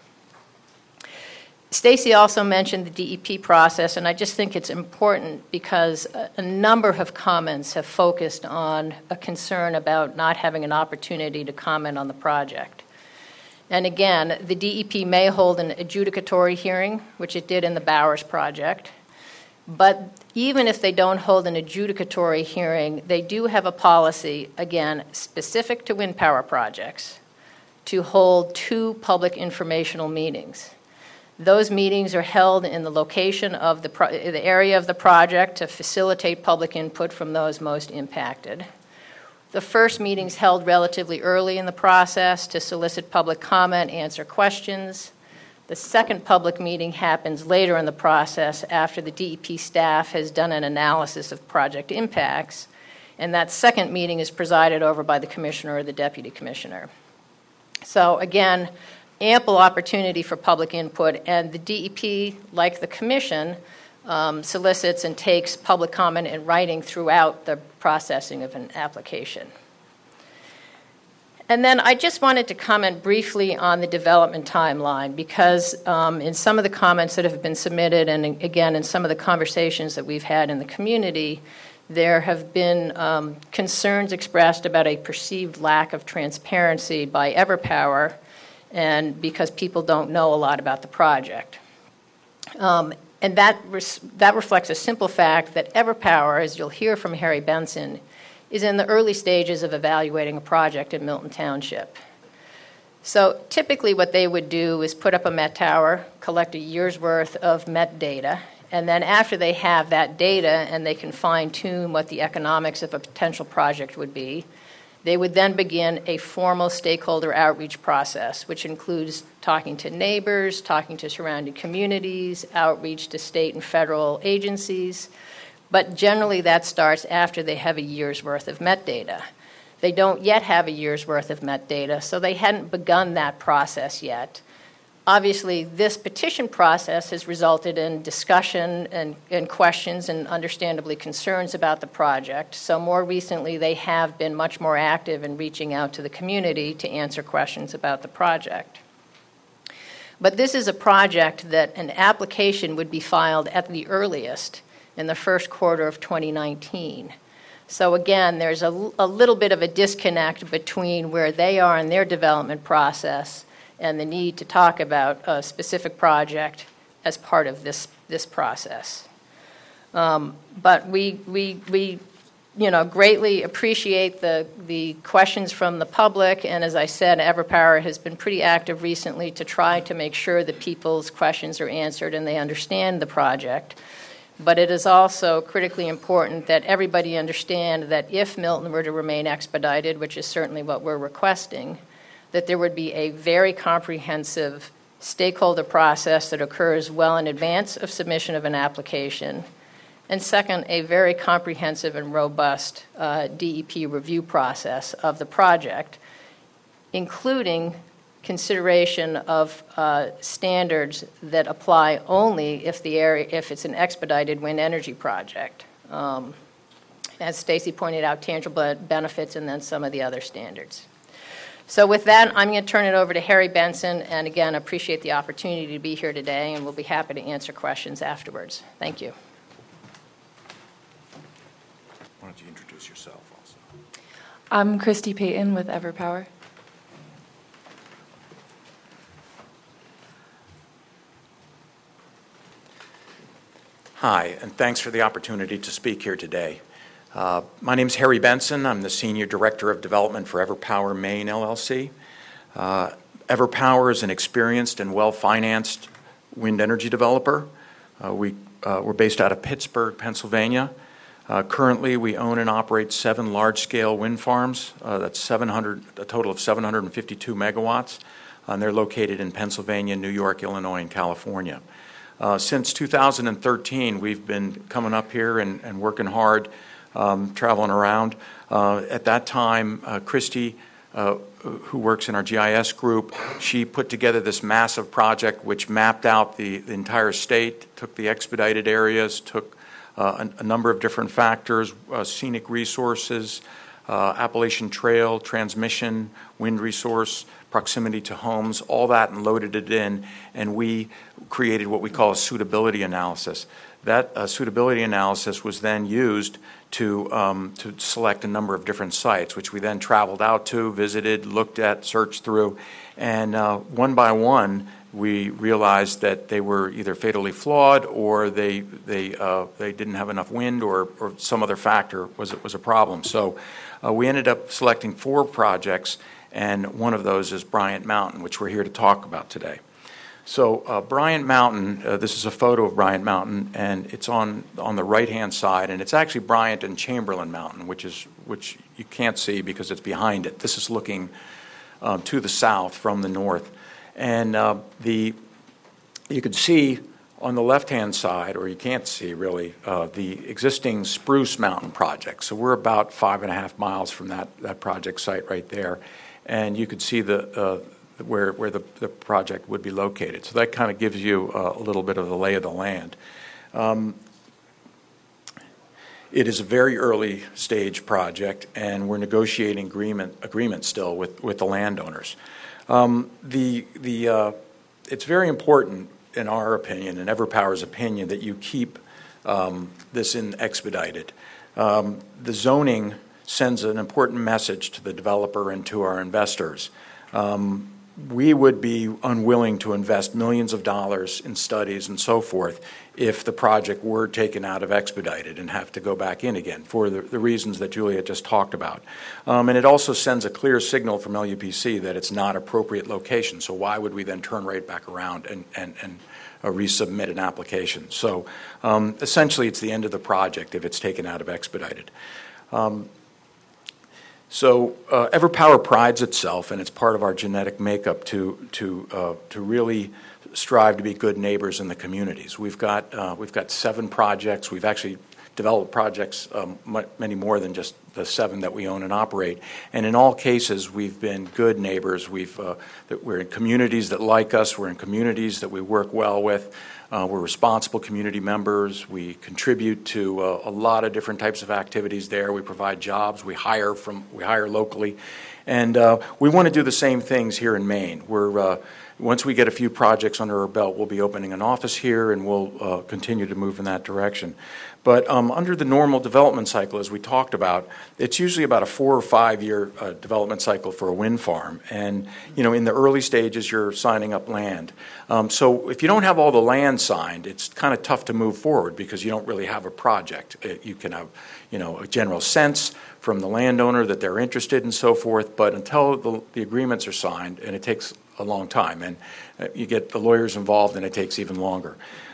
Stacy also mentioned the D E P process, and I just think it's important because a, a number of comments have focused on a concern about not having an opportunity to comment on the project. And again, the D E P may hold an adjudicatory hearing, which it did in the Bowers project, but even if they don't hold an adjudicatory hearing, they do have a policy, again, specific to wind power projects, to hold two public informational meetings. Those meetings are held in the location of the, pro- the area of the project to facilitate public input from those most impacted. The first meeting's held relatively early in the process to solicit public comment, answer questions. The second public meeting happens later in the process after the D E P staff has done an analysis of project impacts, and that second meeting is presided over by the commissioner or the deputy commissioner. So again, ample opportunity for public input, and the D E P, like the Commission, um, solicits and takes public comment in writing throughout the processing of an application. And then I just wanted to comment briefly on the development timeline, because um, in some of the comments that have been submitted, and again in some of the conversations that we've had in the community, there have been um, concerns expressed about a perceived lack of transparency by EverPower, and because people don't know a lot about the project. Um, and that, res- that reflects a simple fact that EverPower, as you'll hear from Harry Benson, is in the early stages of evaluating a project in Milton Township. So typically what they would do is put up a Met tower, collect a year's worth of Met data, and then after they have that data and they can fine-tune what the economics of a potential project would be, they would then begin a formal stakeholder outreach process, which includes talking to neighbors, talking to surrounding communities, outreach to state and federal agencies. But generally that starts after they have a year's worth of Met data. They don't yet have a year's worth of Met data, so they hadn't begun that process yet. Obviously, this petition process has resulted in discussion and, and questions and understandably concerns about the project. So more recently, they have been much more active in reaching out to the community to answer questions about the project. But this is a project that an application would be filed at the earliest in the first quarter of twenty nineteen. So again, there's a, a little bit of a disconnect between where they are in their development process and the need to talk about a specific project as part of this, this process. Um, but we, we, we, you know, greatly appreciate the, the questions from the public, and as I said, EverPower has been pretty active recently to try to make sure that people's questions are answered and they understand the project. But it is also critically important that everybody understand that if Milton were to remain expedited, which is certainly what we're requesting, that there would be a very comprehensive stakeholder process that occurs well in advance of submission of an application. And second, a very comprehensive and robust uh, D E P review process of the project, including consideration of uh, standards that apply only if the area, if it's an expedited wind energy project. Um, as Stacy pointed out, tangible benefits and then some of the other standards. So with that, I'm going to turn it over to Harry Benson, and again, appreciate the opportunity to be here today, and we'll be happy to answer questions afterwards. Thank you. Why don't you introduce yourself also? I'm Christy Payton with EverPower. Hi, and thanks for the opportunity to speak here today. Uh, my name is Harry Benson. I'm the Senior Director of Development for EverPower Maine, L L C. Uh, EverPower is an experienced and well-financed wind energy developer. Uh, we, uh, we're based out of Pittsburgh, Pennsylvania. Uh, currently, we own and operate seven large-scale wind farms. Uh, that's seven hundred, a total of seven hundred fifty-two megawatts, and they're located in Pennsylvania, New York, Illinois, and California. Uh, since two thousand thirteen, we've been coming up here and, and working hard, um, traveling around. Uh, at that time, uh, Christy, uh, who works in our G I S group, she put together this massive project which mapped out the, the entire state, took the expedited areas, took uh, a, a number of different factors, uh, scenic resources, uh, Appalachian Trail, transmission, wind resource, proximity to homes, all that, and loaded it in, and we created what we call a suitability analysis. That uh, suitability analysis was then used to, um, to select a number of different sites, which we then traveled out to, visited, looked at, searched through, and uh, one by one, we realized that they were either fatally flawed or they, they, uh, they didn't have enough wind or, or some other factor was, was a problem. So uh, we ended up selecting four projects, and one of those is Bryant Mountain, which we're here to talk about today. So uh, Bryant Mountain, uh, this is a photo of Bryant Mountain, and it's on on the right-hand side, and it's actually Bryant and Chamberlain Mountain, which is which you can't see because it's behind it. This is looking um, to the south from the north, and uh, the you can see on the left-hand side, or you can't see really, uh, the existing Spruce Mountain project. So we're about five and a half miles from that that project site right there. And you could see the uh, where where the, the project would be located. So that kind of gives you uh, a little bit of the lay of the land. Um, it is a very early stage project, and we're negotiating agreement agreement still with, with the landowners. Um, the the uh, it's very important, in our opinion, in EverPower's opinion, that you keep um, this in expedited. Um, the zoning sends an important message to the developer and to our investors. Um, we would be unwilling to invest millions of dollars in studies and so forth if the project were taken out of expedited and have to go back in again for the, the reasons that Julia just talked about. Um, and it also sends a clear signal from L U P C that it's not appropriate location. So why would we then turn right back around and, and, and uh, resubmit an application? So um, essentially it's the end of the project if it's taken out of expedited. Um, So uh, EverPower prides itself, and it's part of our genetic makeup, to to uh, to really strive to be good neighbors in the communities. We've got uh, we've got seven projects. We've actually developed projects um, many more than just the seven that we own and operate. And in all cases, we've been good neighbors. We've uh, that we're in communities that like us. We're in communities that we work well with. Uh, we're responsible community members. We contribute to uh, a lot of different types of activities there. We provide jobs. We hire from we hire locally, and uh, we want to do the same things here in Maine. We're uh, once we get a few projects under our belt, we'll be opening an office here, and we'll uh, continue to move in that direction. But um, under the normal development cycle, as we talked about, it's usually about a four or five year uh, development cycle for a wind farm. And, you know, in the early stages, you're signing up land. Um, so if you don't have all the land signed, it's kind of tough to move forward because you don't really have a project. It, you can have, you know, a general sense from the landowner that they're interested and so forth, but until the, the agreements are signed, and it takes a long time, and uh, you get the lawyers involved, and it takes even longer.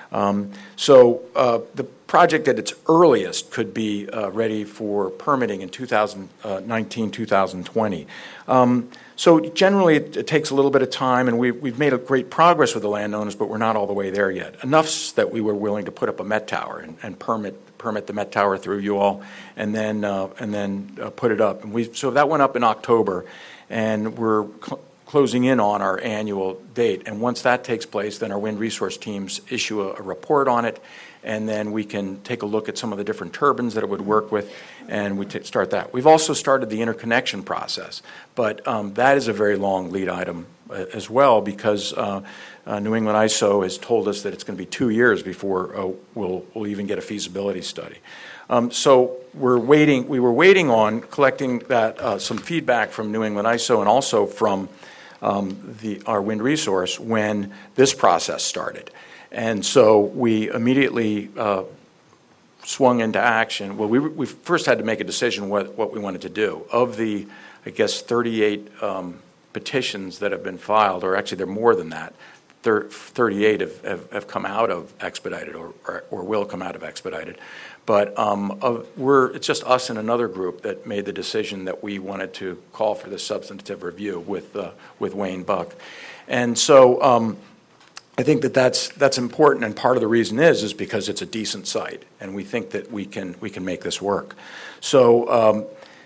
Um, so uh, the project at its earliest could be uh, ready for permitting in two thousand nineteen, two thousand twenty. Um, so generally it, it takes a little bit of time, and we've, we've made a great progress with the landowners, but we're not all the way there yet. Enough that we were willing to put up a Met Tower and, and permit permit the Met Tower through you all, and then uh, and then uh, put it up. And we so that went up in October, and we're cl- closing in on our annual date. And once that takes place, then our wind resource teams issue a, a report on it, and then we can take a look at some of the different turbines that it would work with, and we t- start that. We've also started the interconnection process, but um, that is a very long lead item uh, as well, because uh, uh, New England I S O has told us that it's going to be two years before uh, we'll, we'll even get a feasibility study. Um, so we're waiting. We were waiting on collecting that uh, some feedback from New England I S O and also from um, the our wind resource when this process started. And so we immediately uh, swung into action. Well, we, we first had to make a decision what, what we wanted to do. Of the, I guess, thirty-eight um, petitions that have been filed, or actually there are more than that, thirty-eight have, have, have come out of expedited or, or, or will come out of expedited. But um, of, we're, it's just us and another group that made the decision that we wanted to call for this substantive review with, uh, with Wayne Buck. And so um, I think that that's, that's important, and part of the reason is is because it's a decent site, and we think that we can, we can make this work. So um,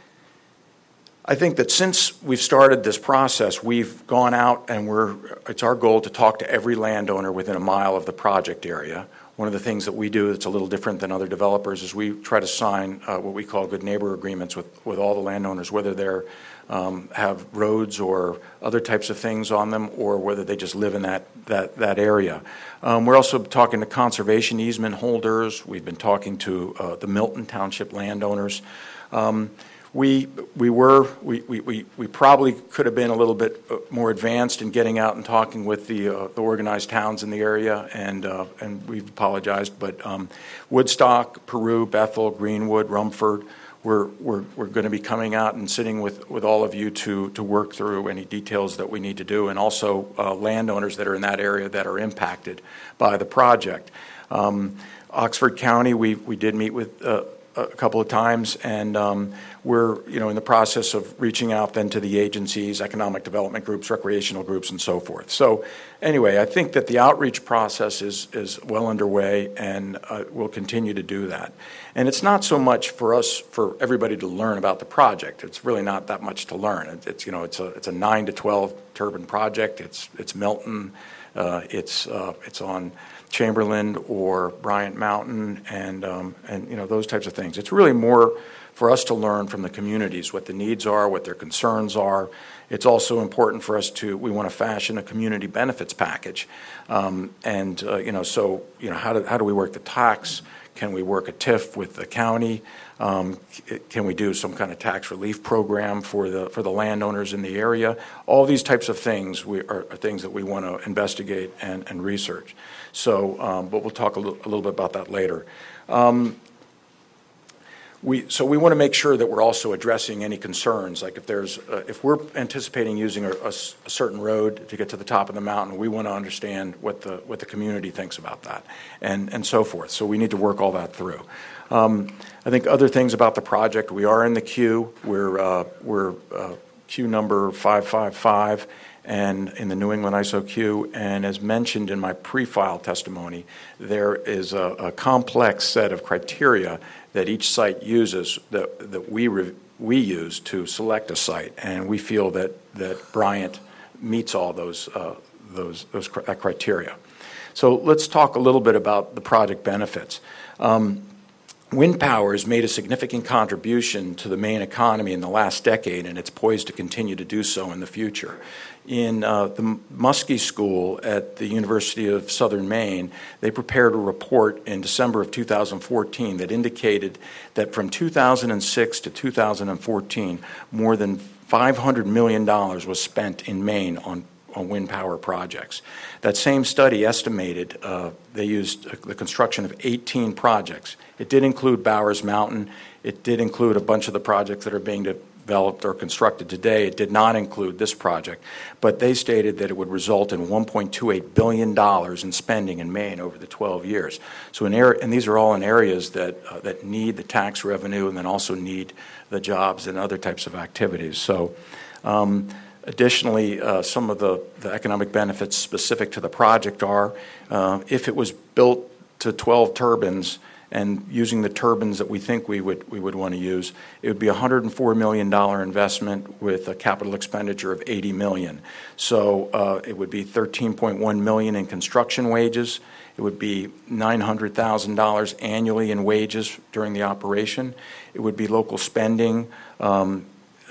I think that since we've started this process, we've gone out and we're, it's our goal to talk to every landowner within a mile of the project area. One of the things that we do that's a little different than other developers is we try to sign uh, what we call good neighbor agreements with, with all the landowners, whether they're um, have roads or other types of things on them, or whether they just live in that that that area. Um, we're also talking to conservation easement holders. We've been talking to uh, the Milton Township landowners. Um, We we were we, we, we, we probably could have been a little bit more advanced in getting out and talking with the uh, the organized towns in the area, and uh, and we've apologized. But um, Woodstock, Peru, Bethel, Greenwood, Rumford, we're we're we're going to be coming out and sitting with, with all of you to to work through any details that we need to do, and also uh, landowners that are in that area that are impacted by the project. Um, Oxford County, we we did meet with Uh, a couple of times, and um, we're you know in the process of reaching out then to the agencies, economic development groups, recreational groups, and so forth. So anyway, I think that the outreach process is is well underway, and uh, we'll continue to do that. And it's not so much for us, for everybody to learn about the project. It's really not that much to learn. It, it's you know it's a it's a nine to twelve turbine project. It's it's Milton. Uh, it's uh, it's on Chamberlain or Bryant Mountain, and um, and you know those types of things. It's really more for us to learn from the communities what the needs are, what their concerns are. It's also important for us to we want to fashion a community benefits package, um, and uh, you know so you know how do how do we work the tax? Can we work a T I F with the county? Um, can we do some kind of tax relief program for the for the landowners in the area? All these types of things we are, are things that we want to investigate and, and research. So, um, but we'll talk a little, a little bit about that later. Um, we so we want to make sure that we're also addressing any concerns. Like if there's uh, if we're anticipating using a, a, a certain road to get to the top of the mountain, we want to understand what the what the community thinks about that, and and so forth. So we need to work all that through. Um, I think other things about the project, we are in the queue. We're, uh, we're uh, queue number five five five and in the New England I S O queue. And as mentioned in my pre-file testimony, there is a, a complex set of criteria that each site uses that, that we, re, we use to select a site. And we feel that, that Bryant meets all those, uh, those, those that criteria. So let's talk a little bit about the project benefits. Um, Wind power has made a significant contribution to the Maine economy in the last decade, and it's poised to continue to do so in the future. In uh, the Muskie School at the University of Southern Maine, they prepared a report in December of two thousand fourteen that indicated that from two thousand six to two thousand fourteen, more than five hundred million dollars was spent in Maine on on wind power projects. That same study estimated uh, they used the construction of eighteen projects. It did include Bowers Mountain. It did include a bunch of the projects that are being de- developed or constructed today, it did not include this project, but they stated that it would result in one point two eight billion dollars in spending in Maine over the twelve years. So in area, and these are all in areas that uh, that need the tax revenue and then also need the jobs and other types of activities. So um, additionally, uh, some of the, the economic benefits specific to the project are uh, if it was built to twelve turbines, and using the turbines that we think we would we would want to use, it would be a one hundred four million dollars investment with a capital expenditure of eighty million dollars. So uh, it would be thirteen point one million dollars in construction wages. It would be nine hundred thousand dollars annually in wages during the operation. It would be local spending um,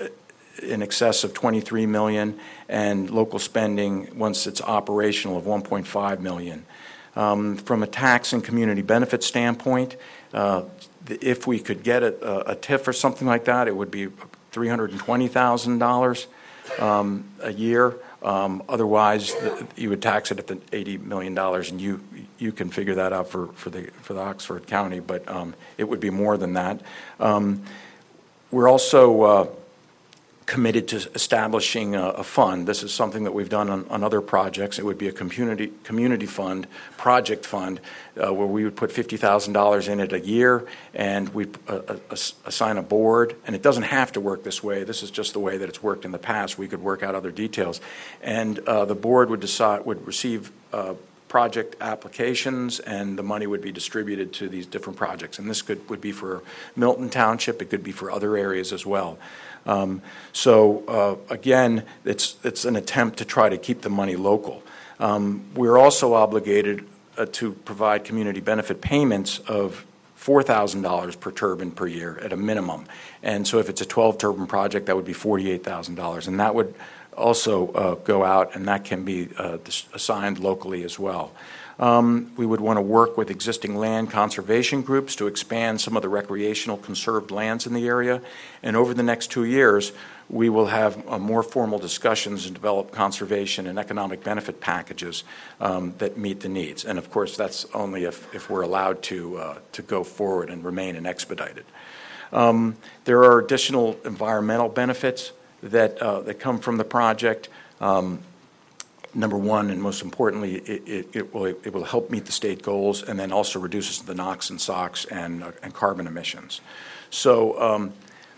in excess of twenty-three million dollars, and local spending once it's operational of one point five million dollars. Um, from a tax and community benefit standpoint, uh, if we could get a, a T I F or something like that, it would be three hundred twenty thousand dollars um, a year. Um, otherwise, the, you would tax it at the eighty million dollars, and you you can figure that out for, for the for the Oxford County, but um, it would be more than that. Um, we're also uh, committed to establishing a, a fund. This is something that we've done on, on other projects. It would be a community community fund, project fund, uh, where we would put fifty thousand dollars in it a year, and we'd uh, uh, assign a board. And it doesn't have to work this way. This is just the way that it's worked in the past. We could work out other details. And uh, the board would decide, would receive uh, project applications, and the money would be distributed to these different projects. And this could would be for Milton Township. It could be for other areas as well. Um, so uh, again, it's it's an attempt to try to keep the money local. Um, we're also obligated uh, to provide community benefit payments of four thousand dollars per turbine per year at a minimum. And so if it's a twelve turbine project, that would be forty-eight thousand dollars, and that would also uh, go out, and that can be uh, assigned locally as well. Um, we would want to work with existing land conservation groups to expand some of the recreational conserved lands in the area. And over the next two years, we will have uh, more formal discussions and develop conservation and economic benefit packages um, that meet the needs. And of course, that's only if, if we're allowed to, uh, to go forward and remain and expedited. Um, there are additional environmental benefits that, uh, that come from the project. Um, Number one, and most importantly, it, it, it, will, it will help meet the state goals, and then also reduces the NOx and SOx and, uh, and carbon emissions. So um,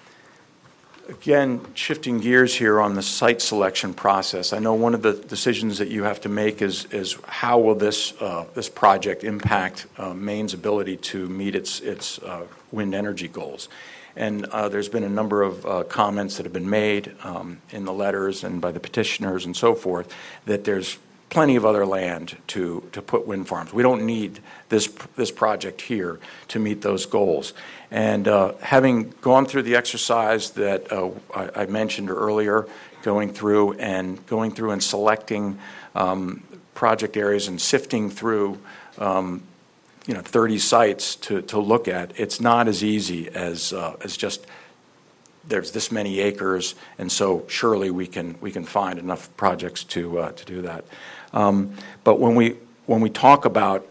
again, shifting gears here on the site selection process, I know one of the decisions that you have to make is, is how will this, uh, this project impact uh, Maine's ability to meet its, its uh, wind energy goals. And uh, there's been a number of uh, comments that have been made um, in the letters and by the petitioners and so forth that there's plenty of other land to, to put wind farms. We don't need this, this project here to meet those goals. And uh, having gone through the exercise that uh, I, I mentioned earlier, going through and going through and selecting um, project areas and sifting through um, you know, thirty sites to, to look at, it's not as easy as uh, as just there's this many acres, and so surely we can we can find enough projects to uh, to do that. Um, but when we when we talk about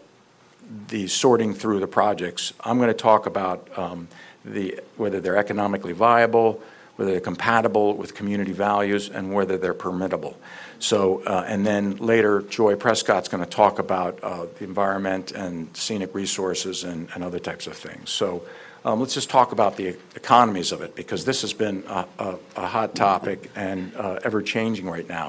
the sorting through the projects, I'm going to talk about um, the whether they're economically viable, whether they're compatible with community values, and whether they're permittable. So, uh, and then later, Joy Prescott's going to talk about uh, the environment and scenic resources and, and other types of things. So um, let's just talk about the economies of it, because this has been a, a, a hot topic and uh, ever-changing right now.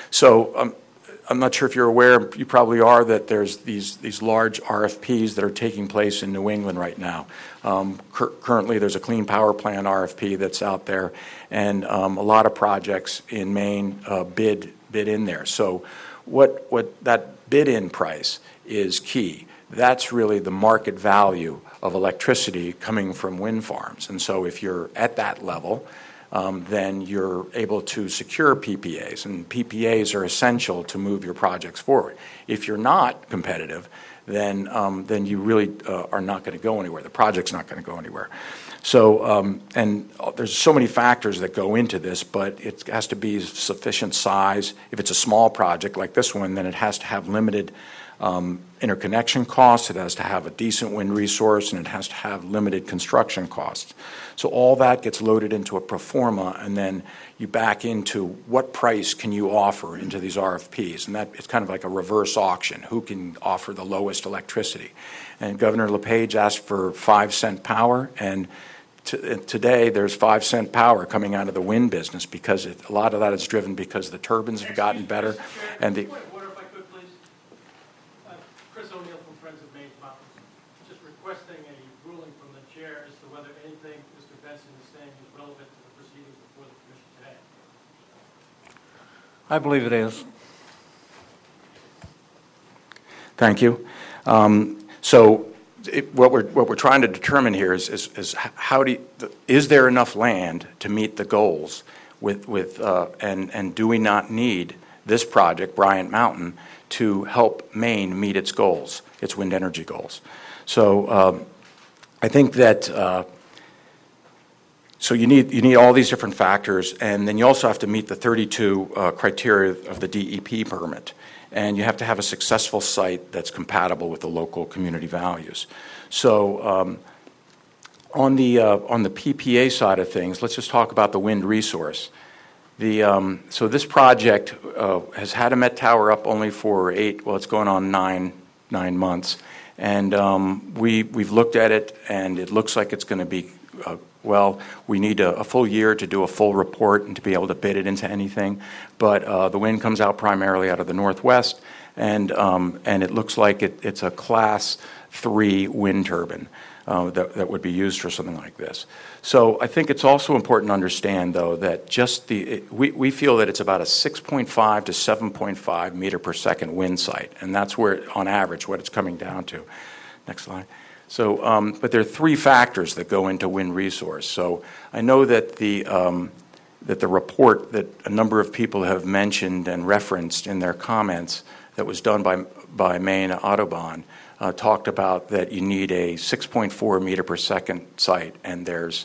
So um, I'm not sure if you're aware, you probably are, that there's these, these large R F Ps that are taking place in New England right now. Um, cur currently, there's a Clean Power Plan R F P that's out there, and um, a lot of projects in Maine uh, bid bid in there. So what, what that bid-in price is key. That's really the market value of electricity coming from wind farms. And so if you're at that level, um, then you're able to secure P P As, and P P As are essential to move your projects forward. If you're not competitive, then um, then you really uh, are not going to go anywhere. The project's not going to go anywhere. So, um, and there's so many factors that go into this, but it has to be sufficient size. If it's a small project like this one, then it has to have limited um, interconnection costs, it has to have a decent wind resource, and it has to have limited construction costs. So all that gets loaded into a pro forma, and then you back into what price can you offer into these R F Ps, and that it's kind of like a reverse auction. Who can offer the lowest electricity? And Governor LePage asked for five cent power, and to, today there's five cent power coming out of the wind business because it, a lot of that is driven because the turbines have gotten better, and the requesting a ruling from the chair as to whether anything Mister Benson is saying is relevant to the proceedings before the commission today. I believe it is. Thank you. Um, so it, what we're what we're trying to determine here is is, is how do you, is there enough land to meet the goals with with uh, and and do we not need this project, Bryant Mountain, to help Maine meet its goals, its wind energy goals? So um, I think that uh, so you need you need all these different factors, and then you also have to meet the thirty-two uh, criteria of the D E P permit, and you have to have a successful site that's compatible with the local community values. So um, on the uh, on the P P A side of things, let's just talk about the wind resource. The um, so this project uh, has had a Met Tower up only for eight. Well, it's going on nine nine months. And um, we, we've looked at it, and it looks like it's going to be, uh, well, we need a, a full year to do a full report and to be able to bid it into anything. But uh, the wind comes out primarily out of the northwest, and, um, and it looks like it, it's a class three wind turbine uh, that, that would be used for something like this. So I think it's also important to understand, though, that just the, it, we, we feel that it's about a six point five to seven point five meter per second wind site, and that's where, on average, what it's coming down to. Next slide. So, um, but there are three factors that go into wind resource. So I know that the, um, that the report that a number of people have mentioned and referenced in their comments that was done by, by Maine Audubon Uh, talked about that you need a six point four meter per second site, and there's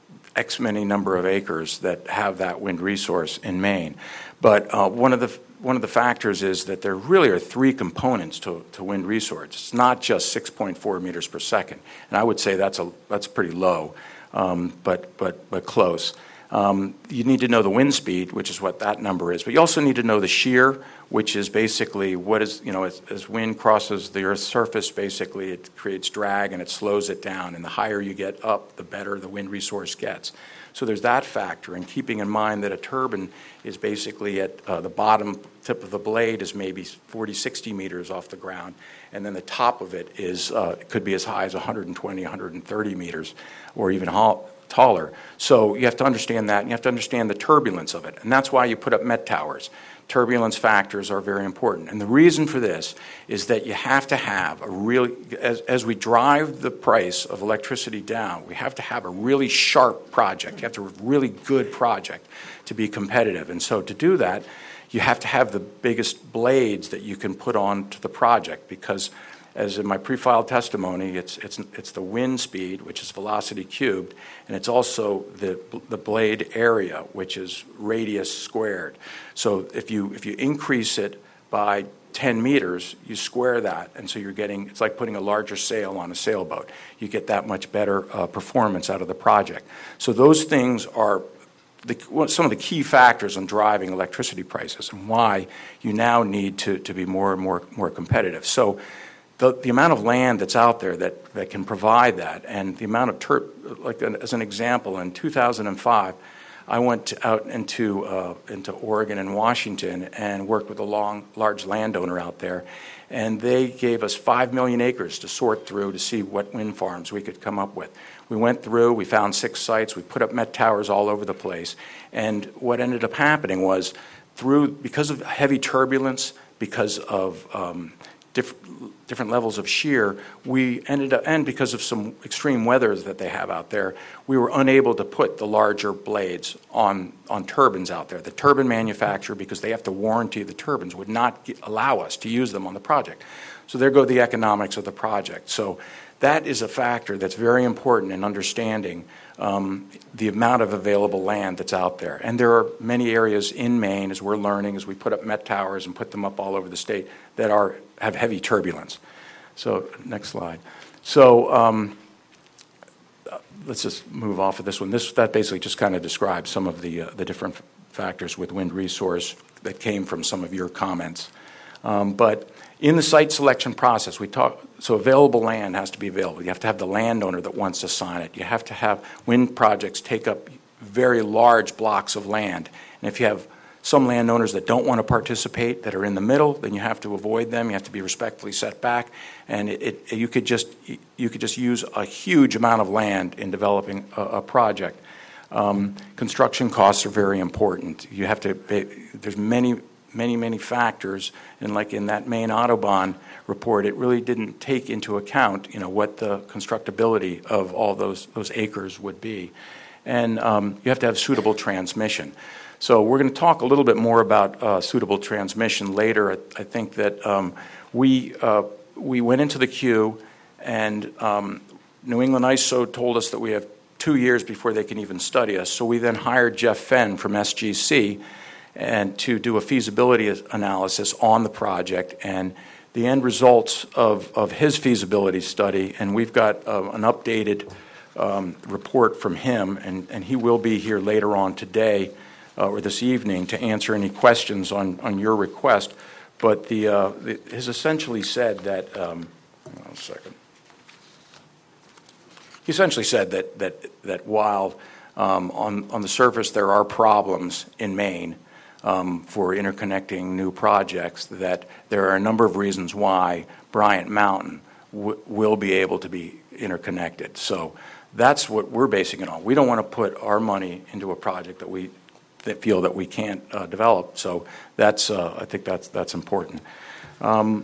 X many number of acres that have that wind resource in Maine. But uh, one of the one of the factors is that there really are three components to, to wind resource. It's not just six point four meters per second, and I would say that's a that's pretty low, um, but but but close. Um, you need to know the wind speed, which is what that number is, but you also need to know the shear, which is basically what is, you know, as, as wind crosses the Earth's surface, basically it creates drag and it slows it down, and the higher you get up, the better the wind resource gets. So there's that factor, and keeping in mind that a turbine is basically at uh, the bottom tip of the blade is maybe forty, sixty meters off the ground, and then the top of it is uh, could be as high as one hundred twenty, one hundred thirty meters, or even ho- taller. So you have to understand that, and you have to understand the turbulence of it, and that's why you put up Met Towers. Turbulence factors are very important, and the reason for this is that you have to have a really, as, as we drive the price of electricity down, we have to have a really sharp project. You have to have a really good project to be competitive, and so to do that, you have to have the biggest blades that you can put on to the project, because as in my pre-filed testimony, it's it's it's the wind speed, which is velocity cubed, and it's also the the blade area, which is radius squared. So if you if you increase it by ten meters, you square that, and so you're getting, it's like putting a larger sail on a sailboat. You get that much better uh, performance out of the project. So those things are the, some of the key factors on driving electricity prices, and why you now need to to be more and more more competitive. So The, the amount of land that's out there that, that can provide that, and the amount of tur- like an, as an example, in two thousand five, I went to, out into uh, into Oregon and Washington and worked with a long, large landowner out there, and they gave us five million acres to sort through to see what wind farms we could come up with. We went through, we found six sites, we put up Met Towers all over the place, and what ended up happening was, through because of heavy turbulence, because of um, Different, different levels of shear, we ended up, and because of some extreme weathers that they have out there, we were unable to put the larger blades on, on turbines out there. The turbine manufacturer, because they have to warranty the turbines, would not get, allow us to use them on the project. So there go the economics of the project. So that is a factor that's very important in understanding um, the amount of available land that's out there. And there are many areas in Maine, as we're learning, as we put up Met Towers and put them up all over the state, that are have heavy turbulence. So, next slide. So, um, let's just move off of this one. This that basically just kind of describes some of the uh, the different factors with wind resource that came from some of your comments. Um, but in the site selection process, we talk, so available land has to be available. You have to have the landowner that wants to sign it. You have to have wind projects take up very large blocks of land. And if you have some landowners that don't want to participate, that are in the middle, then you have to avoid them. You have to be respectfully set back. And it, it, you could just you could just use a huge amount of land in developing a, a project. Um, construction costs are very important. You have to, there's many, many, many factors, and like in that Maine Autobahn report, it really didn't take into account, you know, what the constructability of all those those acres would be. And um, you have to have suitable transmission. So we're going to talk a little bit more about uh, suitable transmission later. I, I think that um, we uh, we went into the queue, and um, New England I S O told us that we have two years before they can even study us. So we then hired Jeff Fenn from S G C and to do a feasibility analysis on the project, and the end results of, of his feasibility study, and we've got uh, an updated um, report from him, and, and he will be here later on today uh, or this evening to answer any questions on, on your request. But the, uh, the has essentially said that, um, hang on a second. He essentially said that that that while um, on on the surface there are problems in Maine um, for interconnecting new projects, that there are a number of reasons why Bryant Mountain w- will be able to be interconnected. So that's what we're basing it on. We don't want to put our money into a project that we that feel that we can't uh, develop. So that's uh, I think that's that's important. Um,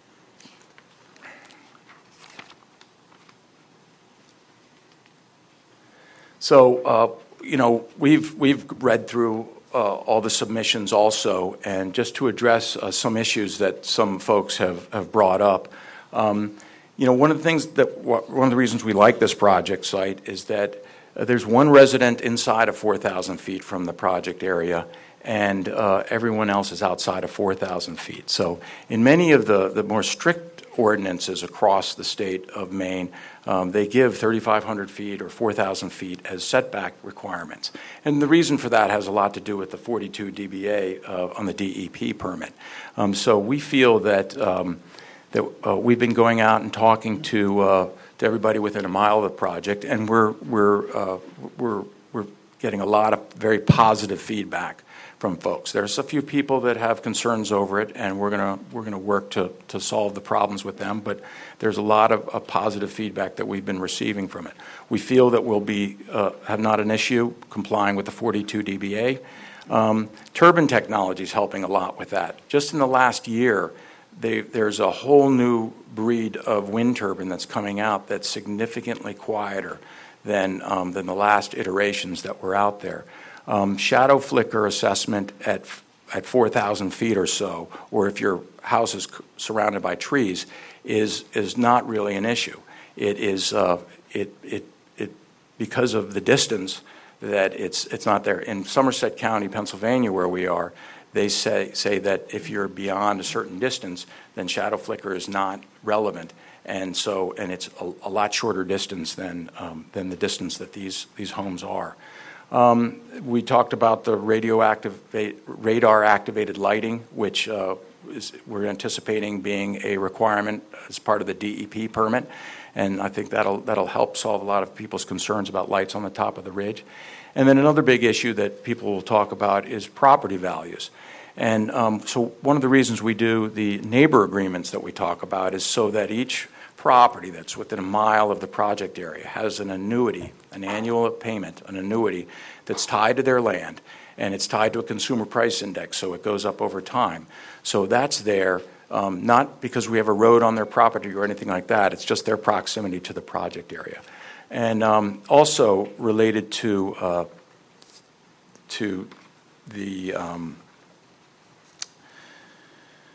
So, uh, you know, we've we've read through uh, all the submissions also, and just to address uh, some issues that some folks have, have brought up. Um, you know, one of the things that one of the reasons we like this project site is that uh, there's one resident inside of four thousand feet from the project area, and uh, everyone else is outside of four thousand feet. So, in many of the the more strict ordinances across the state of Maine, um, they give thirty-five hundred feet or four thousand feet as setback requirements. And the reason for that has a lot to do with the forty-two D B A uh, on the D E P permit. Um, so we feel that um, that uh, we've been going out and talking to uh, to everybody within a mile of the project, and we're we're uh, we're we're getting a lot of very positive feedback from folks. There's a few people that have concerns over it, and we're gonna we're gonna work to to solve the problems with them. But there's a lot of, of positive feedback that we've been receiving from it. We feel that we'll be uh, have not an issue complying with the forty-two D B A. Um, turbine technology is helping a lot with that. Just in the last year, they, there's a whole new breed of wind turbine that's coming out that's significantly quieter than um, than the last iterations that were out there. Um, shadow flicker assessment at at four thousand feet or so, or if your house is c- surrounded by trees, is is not really an issue. It is uh, it it it because of the distance that it's it's not there. In Somerset County, Pennsylvania, where we are, they say say that if you're beyond a certain distance, then shadow flicker is not relevant, and so and it's a, a lot shorter distance than um, than the distance that these these homes are. Um, we talked about the radioactive radar-activated lighting, which uh, is, we're anticipating being a requirement as part of the D E P permit, and I think that'll that'll help solve a lot of people's concerns about lights on the top of the ridge. And then another big issue that people will talk about is property values. And um, so one of the reasons we do the neighbor agreements that we talk about is so that each property that's within a mile of the project area has an annuity, an annual payment, an annuity that's tied to their land, and it's tied to a consumer price index, so it goes up over time. So that's there, um, not because we have a road on their property or anything like that, it's just their proximity to the project area. And um, also related to uh, to the um,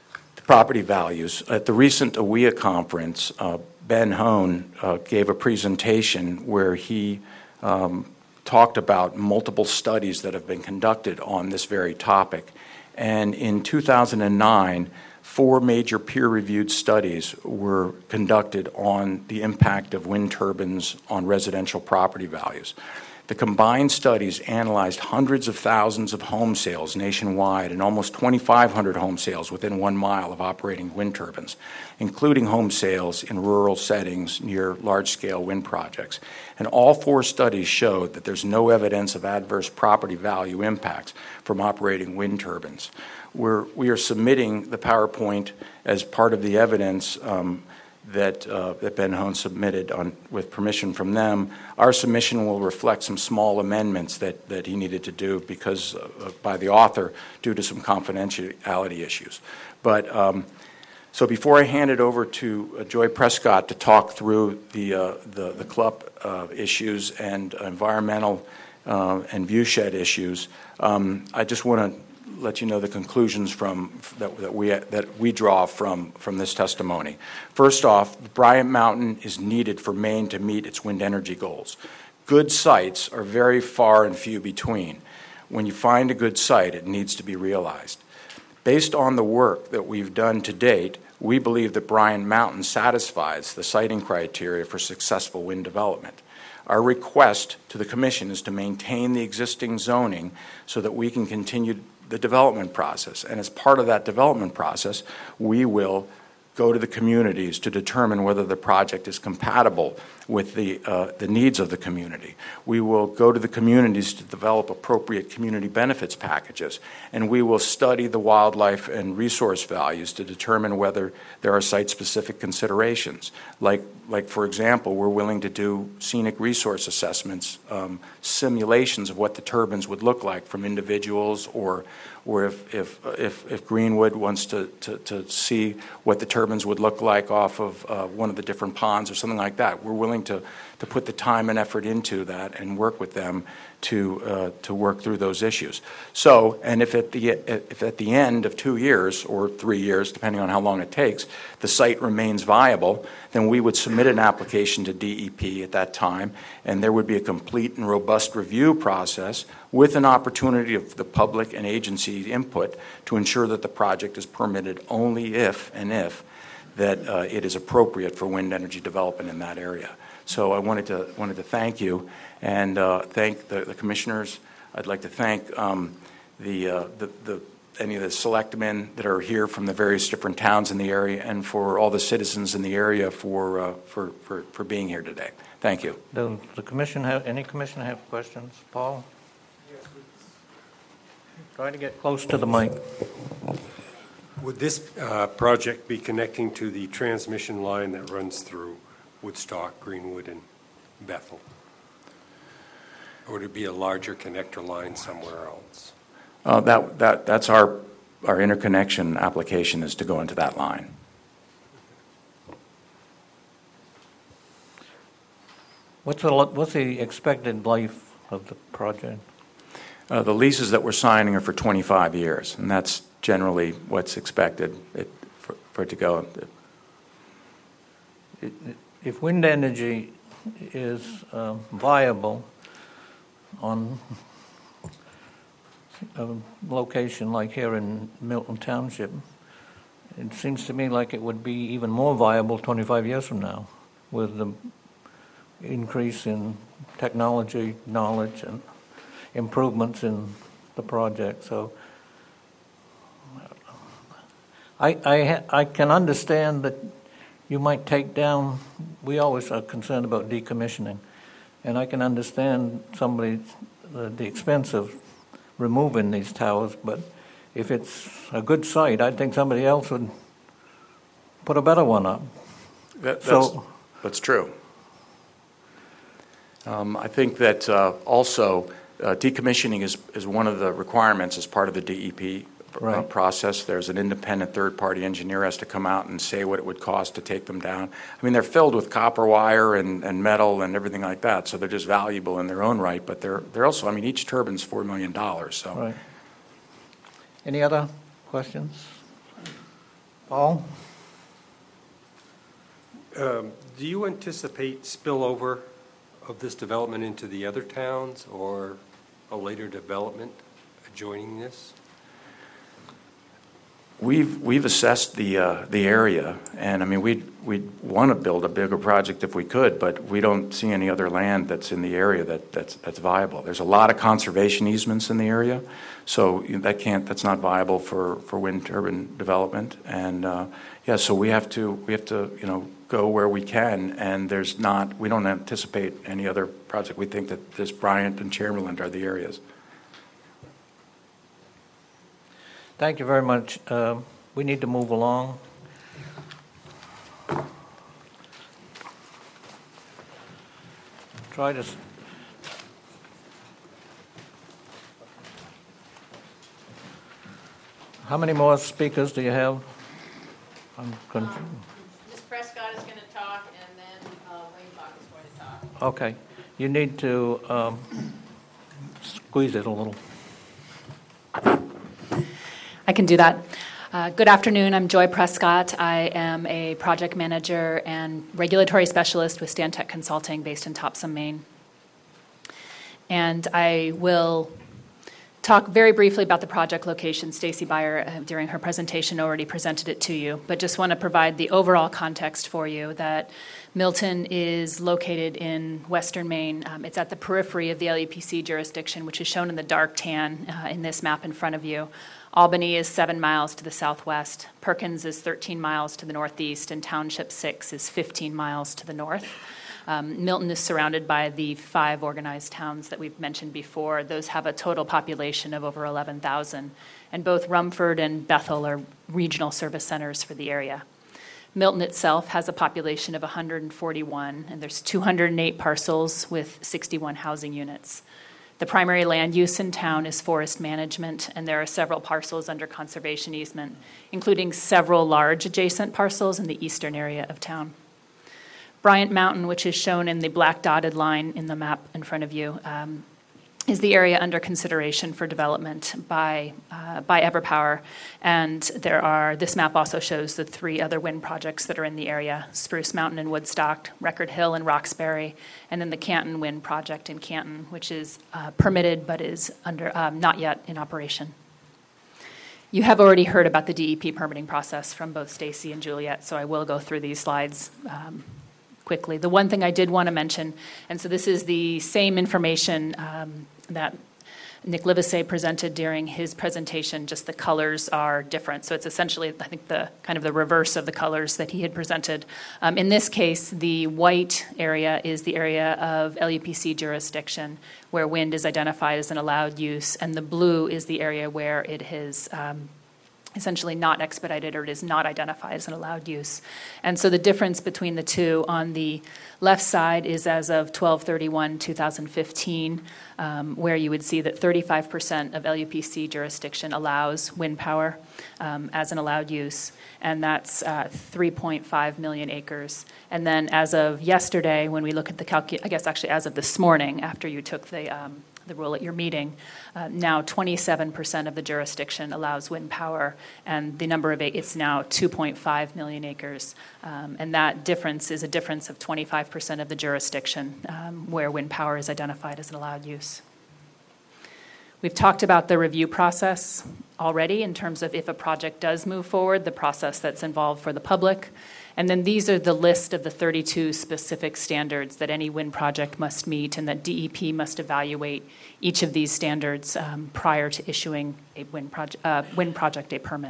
property values. At the recent A W I A conference, uh, Ben Hone uh, gave a presentation where he um, talked about multiple studies that have been conducted on this very topic. And in two thousand nine, four major peer-reviewed studies were conducted on the impact of wind turbines on residential property values. The combined studies analyzed hundreds of thousands of home sales nationwide and almost twenty-five hundred home sales within one mile of operating wind turbines, including home sales in rural settings near large-scale wind projects. And all four studies showed that there's no evidence of adverse property value impacts from operating wind turbines. We're, we are submitting the PowerPoint as part of the evidence um, that, uh, that Ben Hone submitted on, with permission from them. Our submission will reflect some small amendments that, that he needed to do because uh, by the author due to some confidentiality issues. But um, so before I hand it over to uh, Joy Prescott to talk through the, uh, the, the club uh, issues and environmental uh, and viewshed issues, um, I just want to let you know the conclusions from that, that we that we draw from from this testimony. First off, Bryant Mountain is needed for Maine to meet its wind energy goals. Good sites are very far and few between. When you find a good site, it needs to be realized. Based on the work that we've done to date, we believe that Bryant Mountain satisfies the siting criteria for successful wind development. Our request to the Commission is to maintain the existing zoning so that we can continue the development process. And as part of that development process, we will go to the communities to determine whether the project is compatible with the, uh, the needs of the community. We will go to the communities to develop appropriate community benefits packages, and we will study the wildlife and resource values to determine whether there are site-specific considerations. Like, like, for example, we're willing to do scenic resource assessments, um, simulations of what the turbines would look like from individuals, or or if, if, if, if Greenwood wants to, to, to see what the turbines would look like off of uh, one of the different ponds or something like that. We're willing to, to put the time and effort into that and work with them to, uh, to work through those issues. So, and if at, the, if at the end of two years or three years, depending on how long it takes, the site remains viable, then we would submit an application to D E P at that time, and there would be a complete and robust review process with an opportunity of the public and agency input to ensure that the project is permitted only if and if that uh, it is appropriate for wind energy development in that area. So I wanted to wanted to thank you and uh, thank the, the commissioners. I'd like to thank um, the, uh, the the any of the selectmen that are here from the various different towns in the area, and for all the citizens in the area for uh, for, for for being here today. Thank you. Does the commission have any commission have questions, Paul? Try to get close to the mic. Would this uh, project be connecting to the transmission line that runs through Woodstock, Greenwood, and Bethel? Or would it be a larger connector line somewhere else? Uh, that that that's our our interconnection application is to go into that line. What's the what's the expected life of the project? Uh, the leases that we're signing are for twenty-five years, and that's generally what's expected it, for, for it to go. If wind energy is uh, viable on a location like here in Milton Township, it seems to me like it would be even more viable twenty-five years from now with the increase in technology, knowledge, and improvements in the project. So I, I, I can understand that you might take down, we always are concerned about decommissioning, and I can understand somebody, the, the expense of removing these towers, but if it's a good site, I think somebody else would put a better one up. That, that's, so, that's true. Um, I think that uh, also uh, decommissioning is, is one of the requirements as part of the D E P right. uh, process. There's an independent third-party engineer has to come out and say what it would cost to take them down. I mean, they're filled with copper wire and, and metal and everything like that, so they're just valuable in their own right, but they're, they're also, I mean, each turbine's four million dollars. So. Right. Any other questions? Paul? Um, Do you anticipate spillover of this development into the other towns or a later development adjoining this? We've we've assessed the uh, the area, and I mean we'd we'd want to build a bigger project if we could, but we don't see any other land that's in the area that that's that's viable. There's a lot of conservation easements in the area, so that can't that's not viable for, for wind turbine development. And uh, yeah, so we have to we have to you know go where we can, and there's not we don't anticipate any other project. We think that this Bryant and Chamberlain are the areas. Thank you very much. Uh, we need to move along. Try to. s- How many more speakers do you have? I'm confused. Miz Prescott is going to talk, and then uh, Wayne Bach is going to talk. Okay. You need to um, squeeze it a little. I can do that. Uh, good afternoon. I'm Joy Prescott. I am a project manager and regulatory specialist with Stantec Consulting based in Topsom, Maine. And I will talk very briefly about the project location. Stacy Beyer, uh, during her presentation, already presented it to you, but just want to provide the overall context for you that Milton is located in western Maine. Um, it's at the periphery of the L U P C jurisdiction, which is shown in the dark tan uh, in this map in front of you. Albany is seven miles to the southwest. Perkins is thirteen miles to the northeast, and Township six is fifteen miles to the north. Um, Milton is surrounded by the five organized towns that we've mentioned before. Those have a total population of over eleven thousand, and both Rumford and Bethel are regional service centers for the area. Milton itself has a population of one hundred forty-one, and there's two hundred eight parcels with sixty-one housing units. The primary land use in town is forest management, and there are several parcels under conservation easement, including several large adjacent parcels in the eastern area of town. Bryant Mountain, which is shown in the black dotted line in the map in front of you, um, is the area under consideration for development by uh, by EverPower. And there are, this map also shows the three other wind projects that are in the area: Spruce Mountain in Woodstock, Record Hill in Roxbury, and then the Canton Wind Project in Canton, which is uh, permitted but is under um, not yet in operation. You have already heard about the D E P permitting process from both Stacy and Juliet, so I will go through these slides um, quickly. The one thing I did want to mention, and so this is the same information um, that Nick Livesey presented during his presentation, just the colors are different. So it's essentially, I think, the kind of the reverse of the colors that he had presented. Um, in this case, the white area is the area of L U P C jurisdiction where wind is identified as an allowed use, and the blue is the area where it is um, essentially not expedited, or it is not identified as an allowed use. And so the difference between the two on the left side is as of twelve thirty-one twenty fifteen, um, where you would see that thirty-five percent of L U P C jurisdiction allows wind power um, as an allowed use, and that's uh, three point five million acres. And then as of yesterday, when we look at the calcu- I guess actually as of this morning, after you took the um, the rule at your meeting, uh, now twenty-seven percent of the jurisdiction allows wind power, and the number of, it's now two point five million acres. Um, and that difference is a difference of twenty-five percent of the jurisdiction um, where wind power is identified as an allowed use. We've talked about the review process already in terms of if a project does move forward, the process that's involved for the public. And then these are the list of the thirty-two specific standards that any wind project must meet, and that D E P must evaluate each of these standards um, prior to issuing a wind, proje- uh, wind project a permit.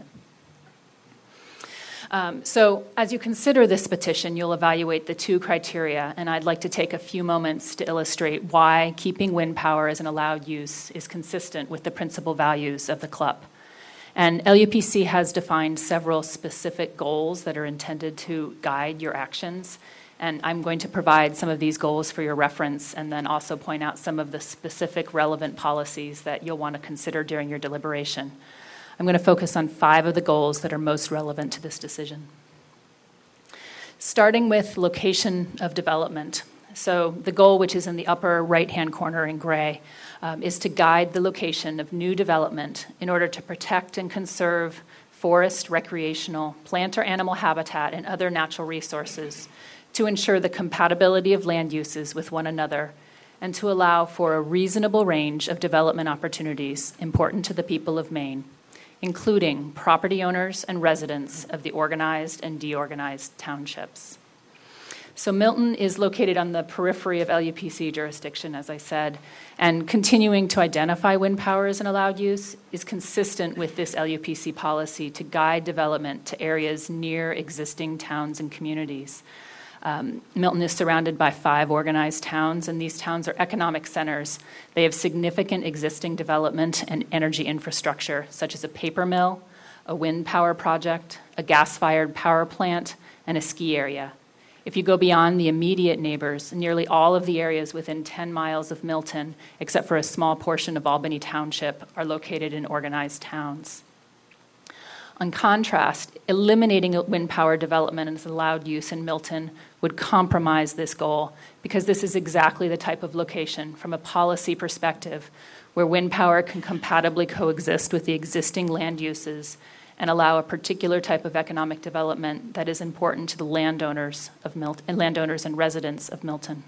Um, so as you consider this petition, you'll evaluate the two criteria, and I'd like to take a few moments to illustrate why keeping wind power as an allowed use is consistent with the principal values of the club. And L U P C has defined several specific goals that are intended to guide your actions. And I'm going to provide some of these goals for your reference, and then also point out some of the specific relevant policies that you'll want to consider during your deliberation. I'm going to focus on five of the goals that are most relevant to this decision. Starting with location of development. So the goal, which is in the upper right-hand corner in gray, um, is to guide the location of new development in order to protect and conserve forest, recreational, plant or animal habitat, and other natural resources to ensure the compatibility of land uses with one another and to allow for a reasonable range of development opportunities important to the people of Maine, including property owners and residents of the organized and deorganized townships. So Milton is located on the periphery of L U P C jurisdiction, as I said, and continuing to identify wind power as an allowed use is consistent with this L U P C policy to guide development to areas near existing towns and communities. Um, Milton is surrounded by five organized towns, and these towns are economic centers. They have significant existing development and energy infrastructure, such as a paper mill, a wind power project, a gas-fired power plant, and a ski area. If you go beyond the immediate neighbors, nearly all of the areas within ten miles of Milton, except for a small portion of Albany Township, are located in organized towns. On contrast, eliminating wind power development as allowed use in Milton would compromise this goal, because this is exactly the type of location, from a policy perspective, where wind power can compatibly coexist with the existing land uses and allow a particular type of economic development that is important to the landowners of Milton and landowners and residents of Milton.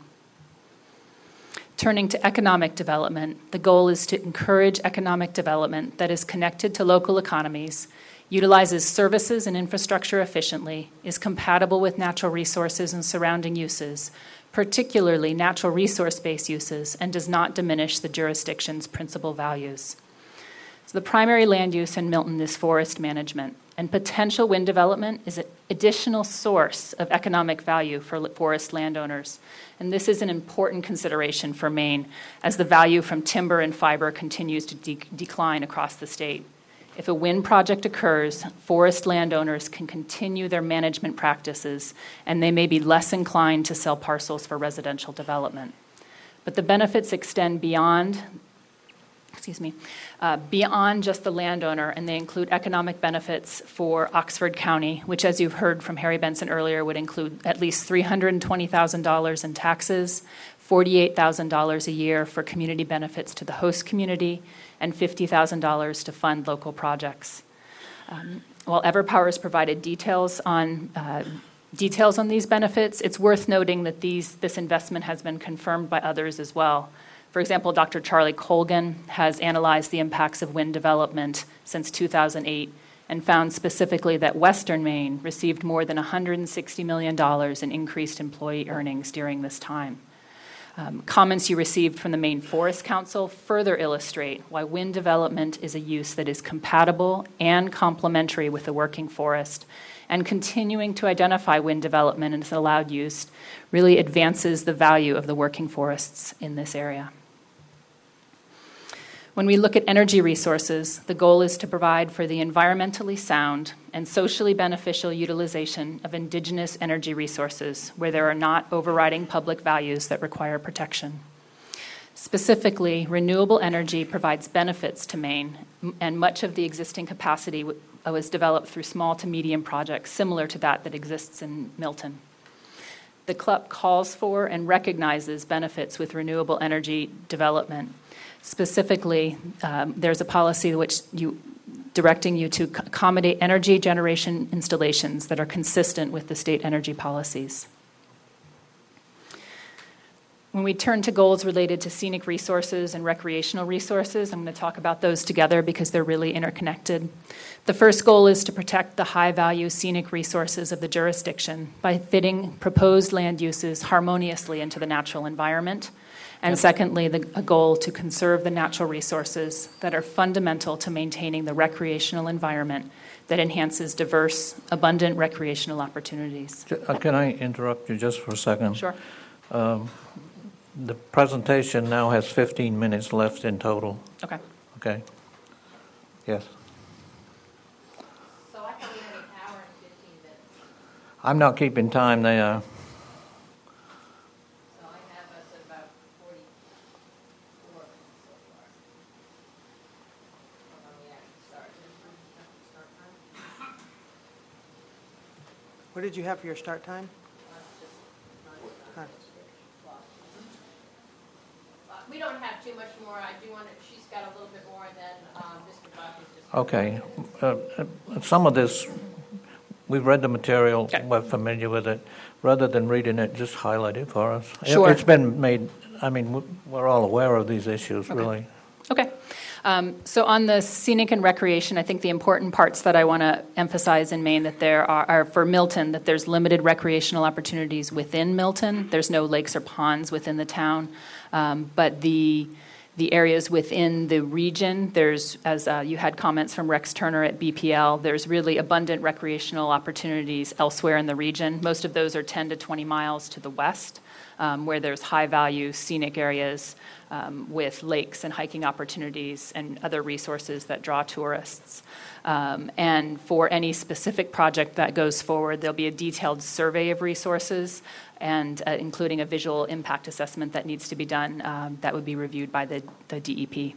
Turning to economic development, the goal is to encourage economic development that is connected to local economies, utilizes services and infrastructure efficiently, is compatible with natural resources and surrounding uses, particularly natural resource-based uses, and does not diminish the jurisdiction's principal values. So the primary land use in Milton is forest management, and potential wind development is an additional source of economic value for forest landowners. And this is an important consideration for Maine as the value from timber and fiber continues to de- decline across the state. If a wind project occurs, forest landowners can continue their management practices, and they may be less inclined to sell parcels for residential development. But the benefits extend beyond excuse me, uh, beyond just the landowner, and they include economic benefits for Oxford County, which, as you've heard from Harry Benson earlier, would include at least three hundred twenty thousand dollars in taxes, forty-eight thousand dollars a year for community benefits to the host community, and fifty thousand dollars to fund local projects. Um, while EverPower has provided details on uh, details on these benefits, it's worth noting that these this investment has been confirmed by others as well. For example, Doctor Charlie Colgan has analyzed the impacts of wind development since two thousand eight and found specifically that Western Maine received more than one hundred sixty million dollars in increased employee earnings during this time. Um, comments you received from the Maine Forest Council further illustrate why wind development is a use that is compatible and complementary with the working forest, and continuing to identify wind development as allowed use really advances the value of the working forests in this area. When we look at energy resources, the goal is to provide for the environmentally sound and socially beneficial utilization of indigenous energy resources where there are not overriding public values that require protection. Specifically, renewable energy provides benefits to Maine, and much of the existing capacity was developed through small to medium projects similar to that that exists in Milton. The C L U P calls for and recognizes benefits with renewable energy development. Specifically, um, there's a policy which you directing you to accommodate energy generation installations that are consistent with the state energy policies. When we turn to goals related to scenic resources and recreational resources, I'm going to talk about those together because they're really interconnected. The first goal is to protect the high-value scenic resources of the jurisdiction by fitting proposed land uses harmoniously into the natural environment. And secondly, the, a goal to conserve the natural resources that are fundamental to maintaining the recreational environment that enhances diverse, abundant recreational opportunities. Uh, Can I interrupt you just for a second? Sure. Um, the presentation now has fifteen minutes left in total. Okay. Okay. Yes. So I thought we had an hour and fifteen minutes. I'm not keeping time there. So I have us at about forty-four minutes so far. When we actually start. Start time? What did you have for your start time? Huh. We don't have too much more. I do want to, she's got a little bit more, and then um, Mister Buck is just. Okay. uh, some of this, we've read the material, Okay. we're familiar with it. Rather than reading it, just highlight it for us. It- Sure. It's been made, I mean, w- we're all aware of these issues, really. Okay. Um, so on the scenic and recreation, I think the important parts that I want to emphasize in Maine that there are, are for Milton, that there's limited recreational opportunities within Milton. There's no lakes or ponds within the town. Um, but the the areas within the region, there's, as uh, you had comments from Rex Turner at B P L, there's really abundant recreational opportunities elsewhere in the region. Most of those are ten to twenty miles to the west, um, where there's high-value scenic areas um, with lakes and hiking opportunities and other resources that draw tourists. Um, and for any specific project that goes forward, there'll be a detailed survey of resources and uh, including a visual impact assessment that needs to be done um, that would be reviewed by the, the D E P.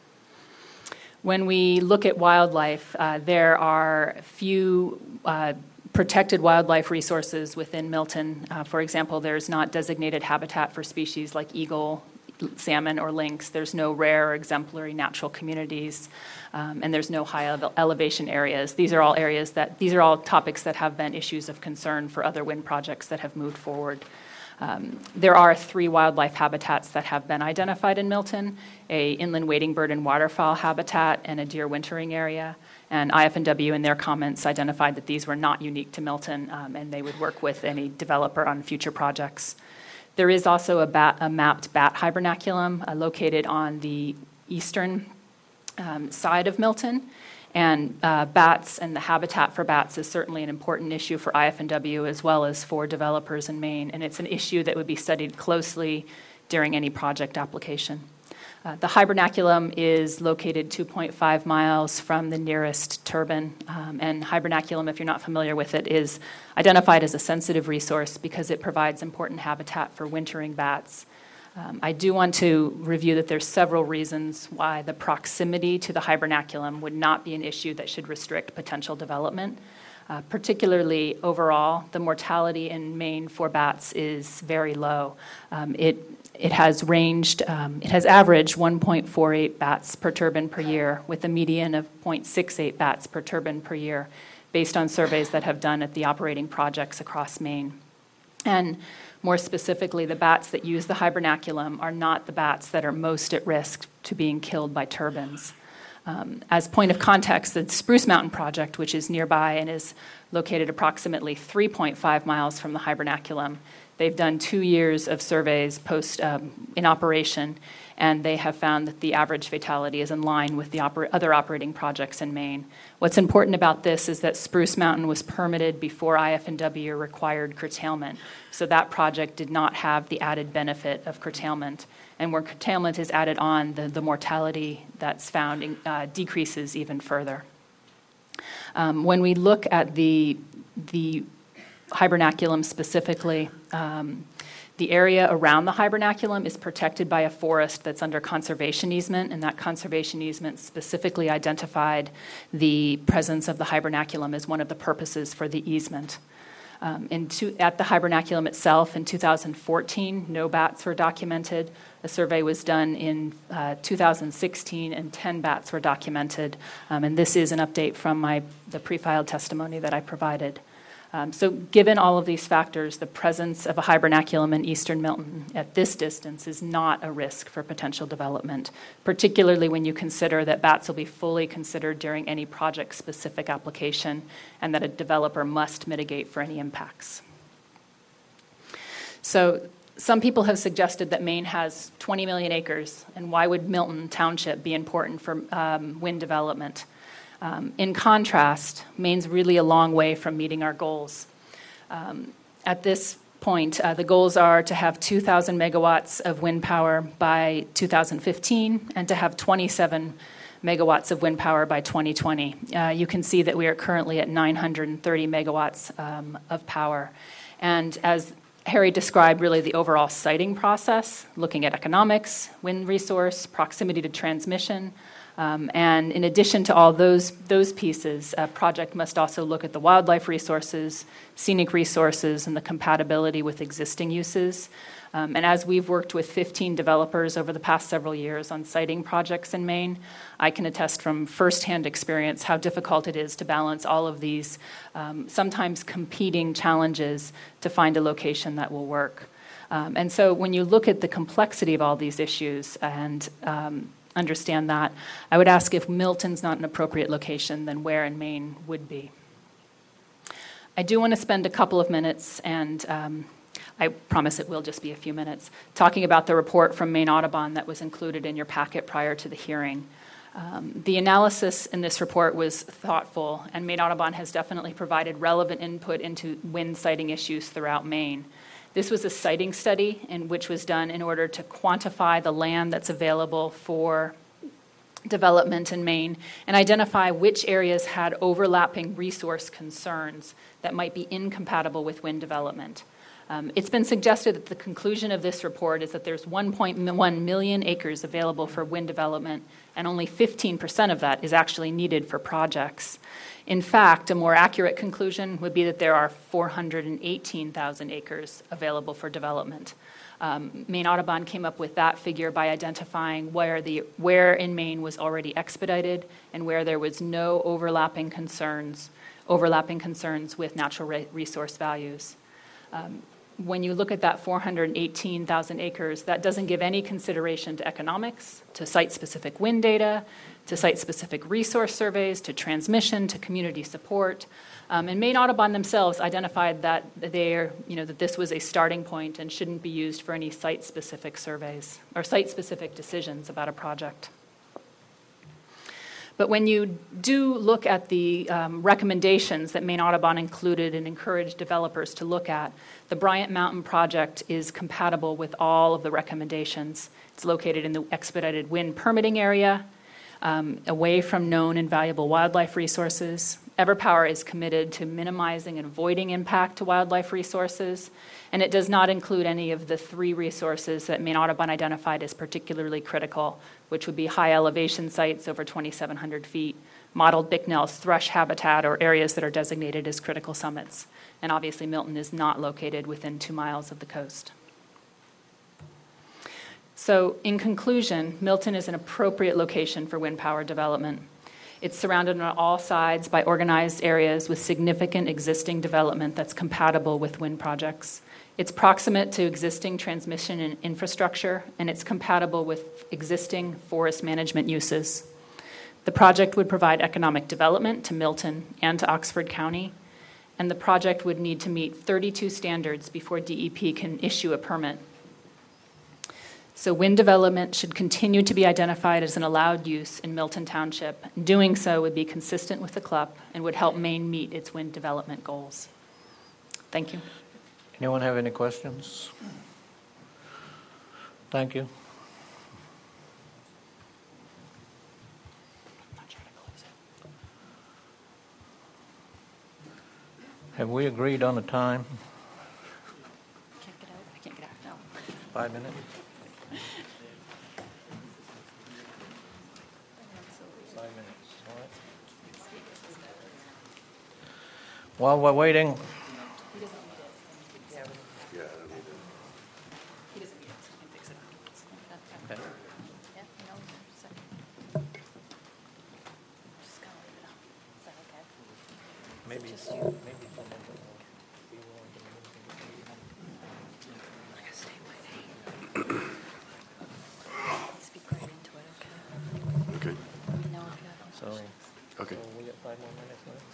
When we look at wildlife, uh, there are few uh, protected wildlife resources within Milton. Uh, for example, there's not designated habitat for species like eagle, salmon, or lynx. There's no rare or exemplary natural communities, um, and there's no high ele- elevation areas. These are all areas that, these are all topics that have been issues of concern for other wind projects that have moved forward. Um, there are three wildlife habitats that have been identified in Milton, a inland wading bird and waterfowl habitat and a deer wintering area. And I F N W in their comments identified that these were not unique to Milton, um, and they would work with any developer on future projects. There is also a, bat, a mapped bat hibernaculum uh, located on the eastern um, side of Milton. And uh, bats and the habitat for bats is certainly an important issue for I F N W as well as for developers in Maine. And it's an issue that would be studied closely during any project application. Uh, the hibernaculum is located two point five miles from the nearest turbine. Um, and hibernaculum, if you're not familiar with it, is identified as a sensitive resource because it provides important habitat for wintering bats. Um, I do want to review that there's several reasons why the proximity to the hibernaculum would not be an issue that should restrict potential development. Uh, particularly overall, the mortality in Maine for bats is very low. Um, it it has ranged, um, it has averaged one point four eight bats per turbine per year, with a median of zero point six eight bats per turbine per year, based on surveys that have done at the operating projects across Maine. And more specifically, the bats that use the hibernaculum are not the bats that are most at risk to being killed by turbines. Um, as point of context, the Spruce Mountain Project, which is nearby and is located approximately three point five miles from the hibernaculum, they've done two years of surveys post um, in operation, and they have found that the average fatality is in line with the oper- other operating projects in Maine. What's important about this is that Spruce Mountain was permitted before I F N W required curtailment, so that project did not have the added benefit of curtailment. And where curtailment is added on, the, the mortality that's found in, uh, decreases even further. Um, when we look at the, the hibernaculum specifically, um, the area around the hibernaculum is protected by a forest that's under conservation easement, and that conservation easement specifically identified the presence of the hibernaculum as one of the purposes for the easement. Um, in two, at the hibernaculum itself in two thousand fourteen, no bats were documented. A survey was done in uh, two thousand sixteen, and ten bats were documented. Um, and this is an update from my the pre-filed testimony that I provided. Um, so given all of these factors, the presence of a hibernaculum in eastern Milton at this distance is not a risk for potential development, particularly when you consider that bats will be fully considered during any project-specific application and that a developer must mitigate for any impacts. So some people have suggested that Maine has twenty million acres, and why would Milton Township be important for um, wind development? Um, in contrast, Maine's really a long way from meeting our goals. Um, at this point, uh, the goals are to have two thousand megawatts of wind power by two thousand fifteen and to have twenty-seven megawatts of wind power by twenty twenty. Uh, you can see that we are currently at nine hundred thirty megawatts um, of power. And as Harry described, really the overall siting process, looking at economics, wind resource, proximity to transmission, Um, and in addition to all those, those pieces, a project must also look at the wildlife resources, scenic resources, and the compatibility with existing uses. Um, and as we've worked with fifteen developers over the past several years on siting projects in Maine, I can attest from firsthand experience how difficult it is to balance all of these um, sometimes competing challenges to find a location that will work. Um, and so when you look at the complexity of all these issues and um, understand that, I would ask if Milton's not an appropriate location, then where in Maine would be? I do want to spend a couple of minutes, and um, I promise it will just be a few minutes, talking about the report from Maine Audubon that was included in your packet prior to the hearing. Um, the analysis in this report was thoughtful, and Maine Audubon has definitely provided relevant input into wind siting issues throughout Maine. This was a siting study in which was done in order to quantify the land that's available for development in Maine and identify which areas had overlapping resource concerns that might be incompatible with wind development. Um, it's been suggested that the conclusion of this report is that there's one point one million acres available for wind development, and only fifteen percent of that is actually needed for projects. In fact, a more accurate conclusion would be that there are four hundred eighteen thousand acres available for development. Um, Maine Audubon came up with that figure by identifying where, the, where in Maine was already expedited and where there was no overlapping concerns, overlapping concerns with natural re- resource values. Um, When you look at that four hundred eighteen thousand acres, that doesn't give any consideration to economics, to site-specific wind data, to site-specific resource surveys, to transmission, to community support. Um, and Maine Audubon themselves identified that they're, you know, that this was a starting point and shouldn't be used for any site-specific surveys or site-specific decisions about a project. But when you do look at the um, recommendations that Maine Audubon included and encouraged developers to look at, the Bryant Mountain project is compatible with all of the recommendations. It's located in the expedited wind permitting area, um, away from known and valuable wildlife resources. EverPower is committed to minimizing and avoiding impact to wildlife resources, and it does not include any of the three resources that Maine Audubon identified as particularly critical, which would be high elevation sites over twenty-seven hundred feet, modeled Bicknell's thrush habitat, or areas that are designated as critical summits. And obviously Milton is not located within two miles of the coast. So in conclusion, Milton is an appropriate location for wind power development. It's surrounded on all sides by organized areas with significant existing development that's compatible with wind projects. It's proximate to existing transmission and infrastructure, and it's compatible with existing forest management uses. The project would provide economic development to Milton and to Oxford County, and the project would need to meet thirty-two standards before D E P can issue a permit. So wind development should continue to be identified as an allowed use in Milton Township. Doing so would be consistent with the C L U P and would help Maine meet its wind development goals. Thank you. Anyone have any questions? Thank you. Have we agreed on a time? Can't get out. I can't get out now. Five minutes? Five minutes, all right. While we're waiting, He doesn't need it. Yeah, I don't need it. He doesn't need it, so he can fix it. Okay. Yeah, no, so. Just gonna leave it up. Is that okay? maybe, Just you. maybe. Speak right into it, okay? Okay. Let me know if you have any So, questions. Okay. so we got five more minutes left.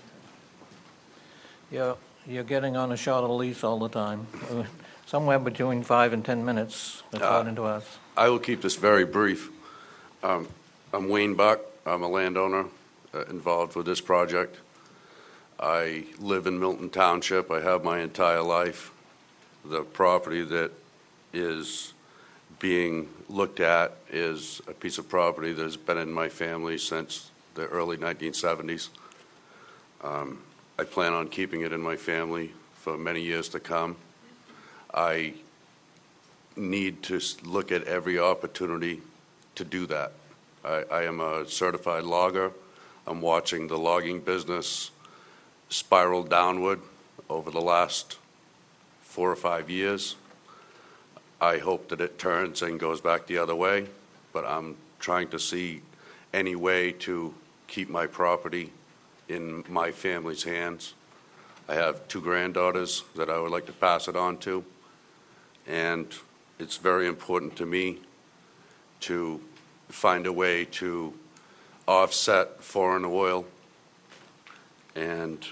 You're, you're getting on a shorter lease all the time. Uh, Somewhere between five and ten minutes, according to us. I will keep this very brief. Um, I'm Wayne Buck. I'm a landowner uh, involved with this project. I live in Milton Township. I have my entire life. The property that is being looked at is a piece of property that has been in my family since the early nineteen seventies. Um, I plan on keeping it in my family for many years to come. I need to look at every opportunity to do that. I, I am a certified logger. I'm watching the logging business spiral downward over the last four or five years. I hope that it turns and goes back the other way, but I'm trying to see any way to keep my property in my family's hands. I have two granddaughters that I would like to pass it on to, and it's very important to me to find a way to offset foreign oil, and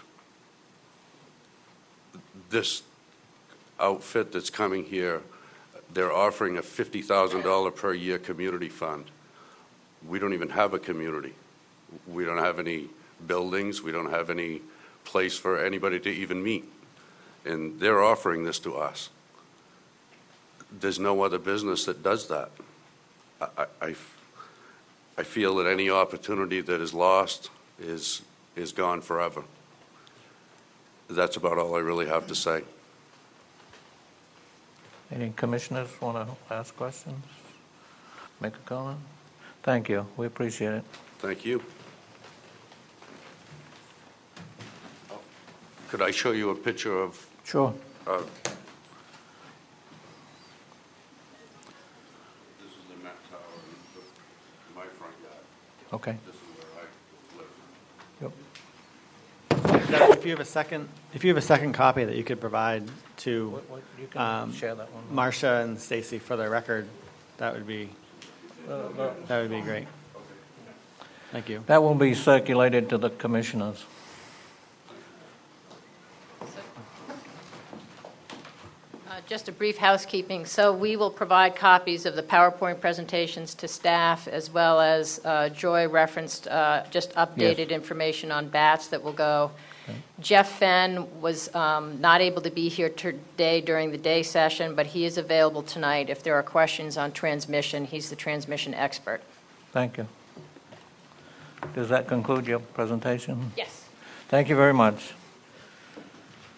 this outfit that's coming here, they're offering a fifty thousand dollars per year community fund. We don't even have a community. We don't have any buildings. We don't have any place for anybody to even meet. And they're offering this to us. There's no other business that does that. I, I, I feel that any opportunity that is lost is, is gone forever. That's about all I really have to say. Any commissioners want to ask questions? Make a comment? Thank you. We appreciate it. Thank you. Could I show you a picture of? Sure. Uh, this is the Met Tower in my front yard. Okay. This is where I live. Yep. Jeff, if you have a second, if you have a second copy that you could provide to What- what- you can um, share that one. Marcia and Stacy for the record, that would be that would be great. Thank you. That will be circulated to the commissioners. Uh, Just a brief housekeeping. So we will provide copies of the PowerPoint presentations to staff, as well as uh, Joy referenced uh, just updated information on bats that will go. Jeff Fenn was um, not able to be here today during the day session, but he is available tonight if there are questions on transmission. He's the transmission expert. Thank you. Does that conclude your presentation? Yes. Thank you very much.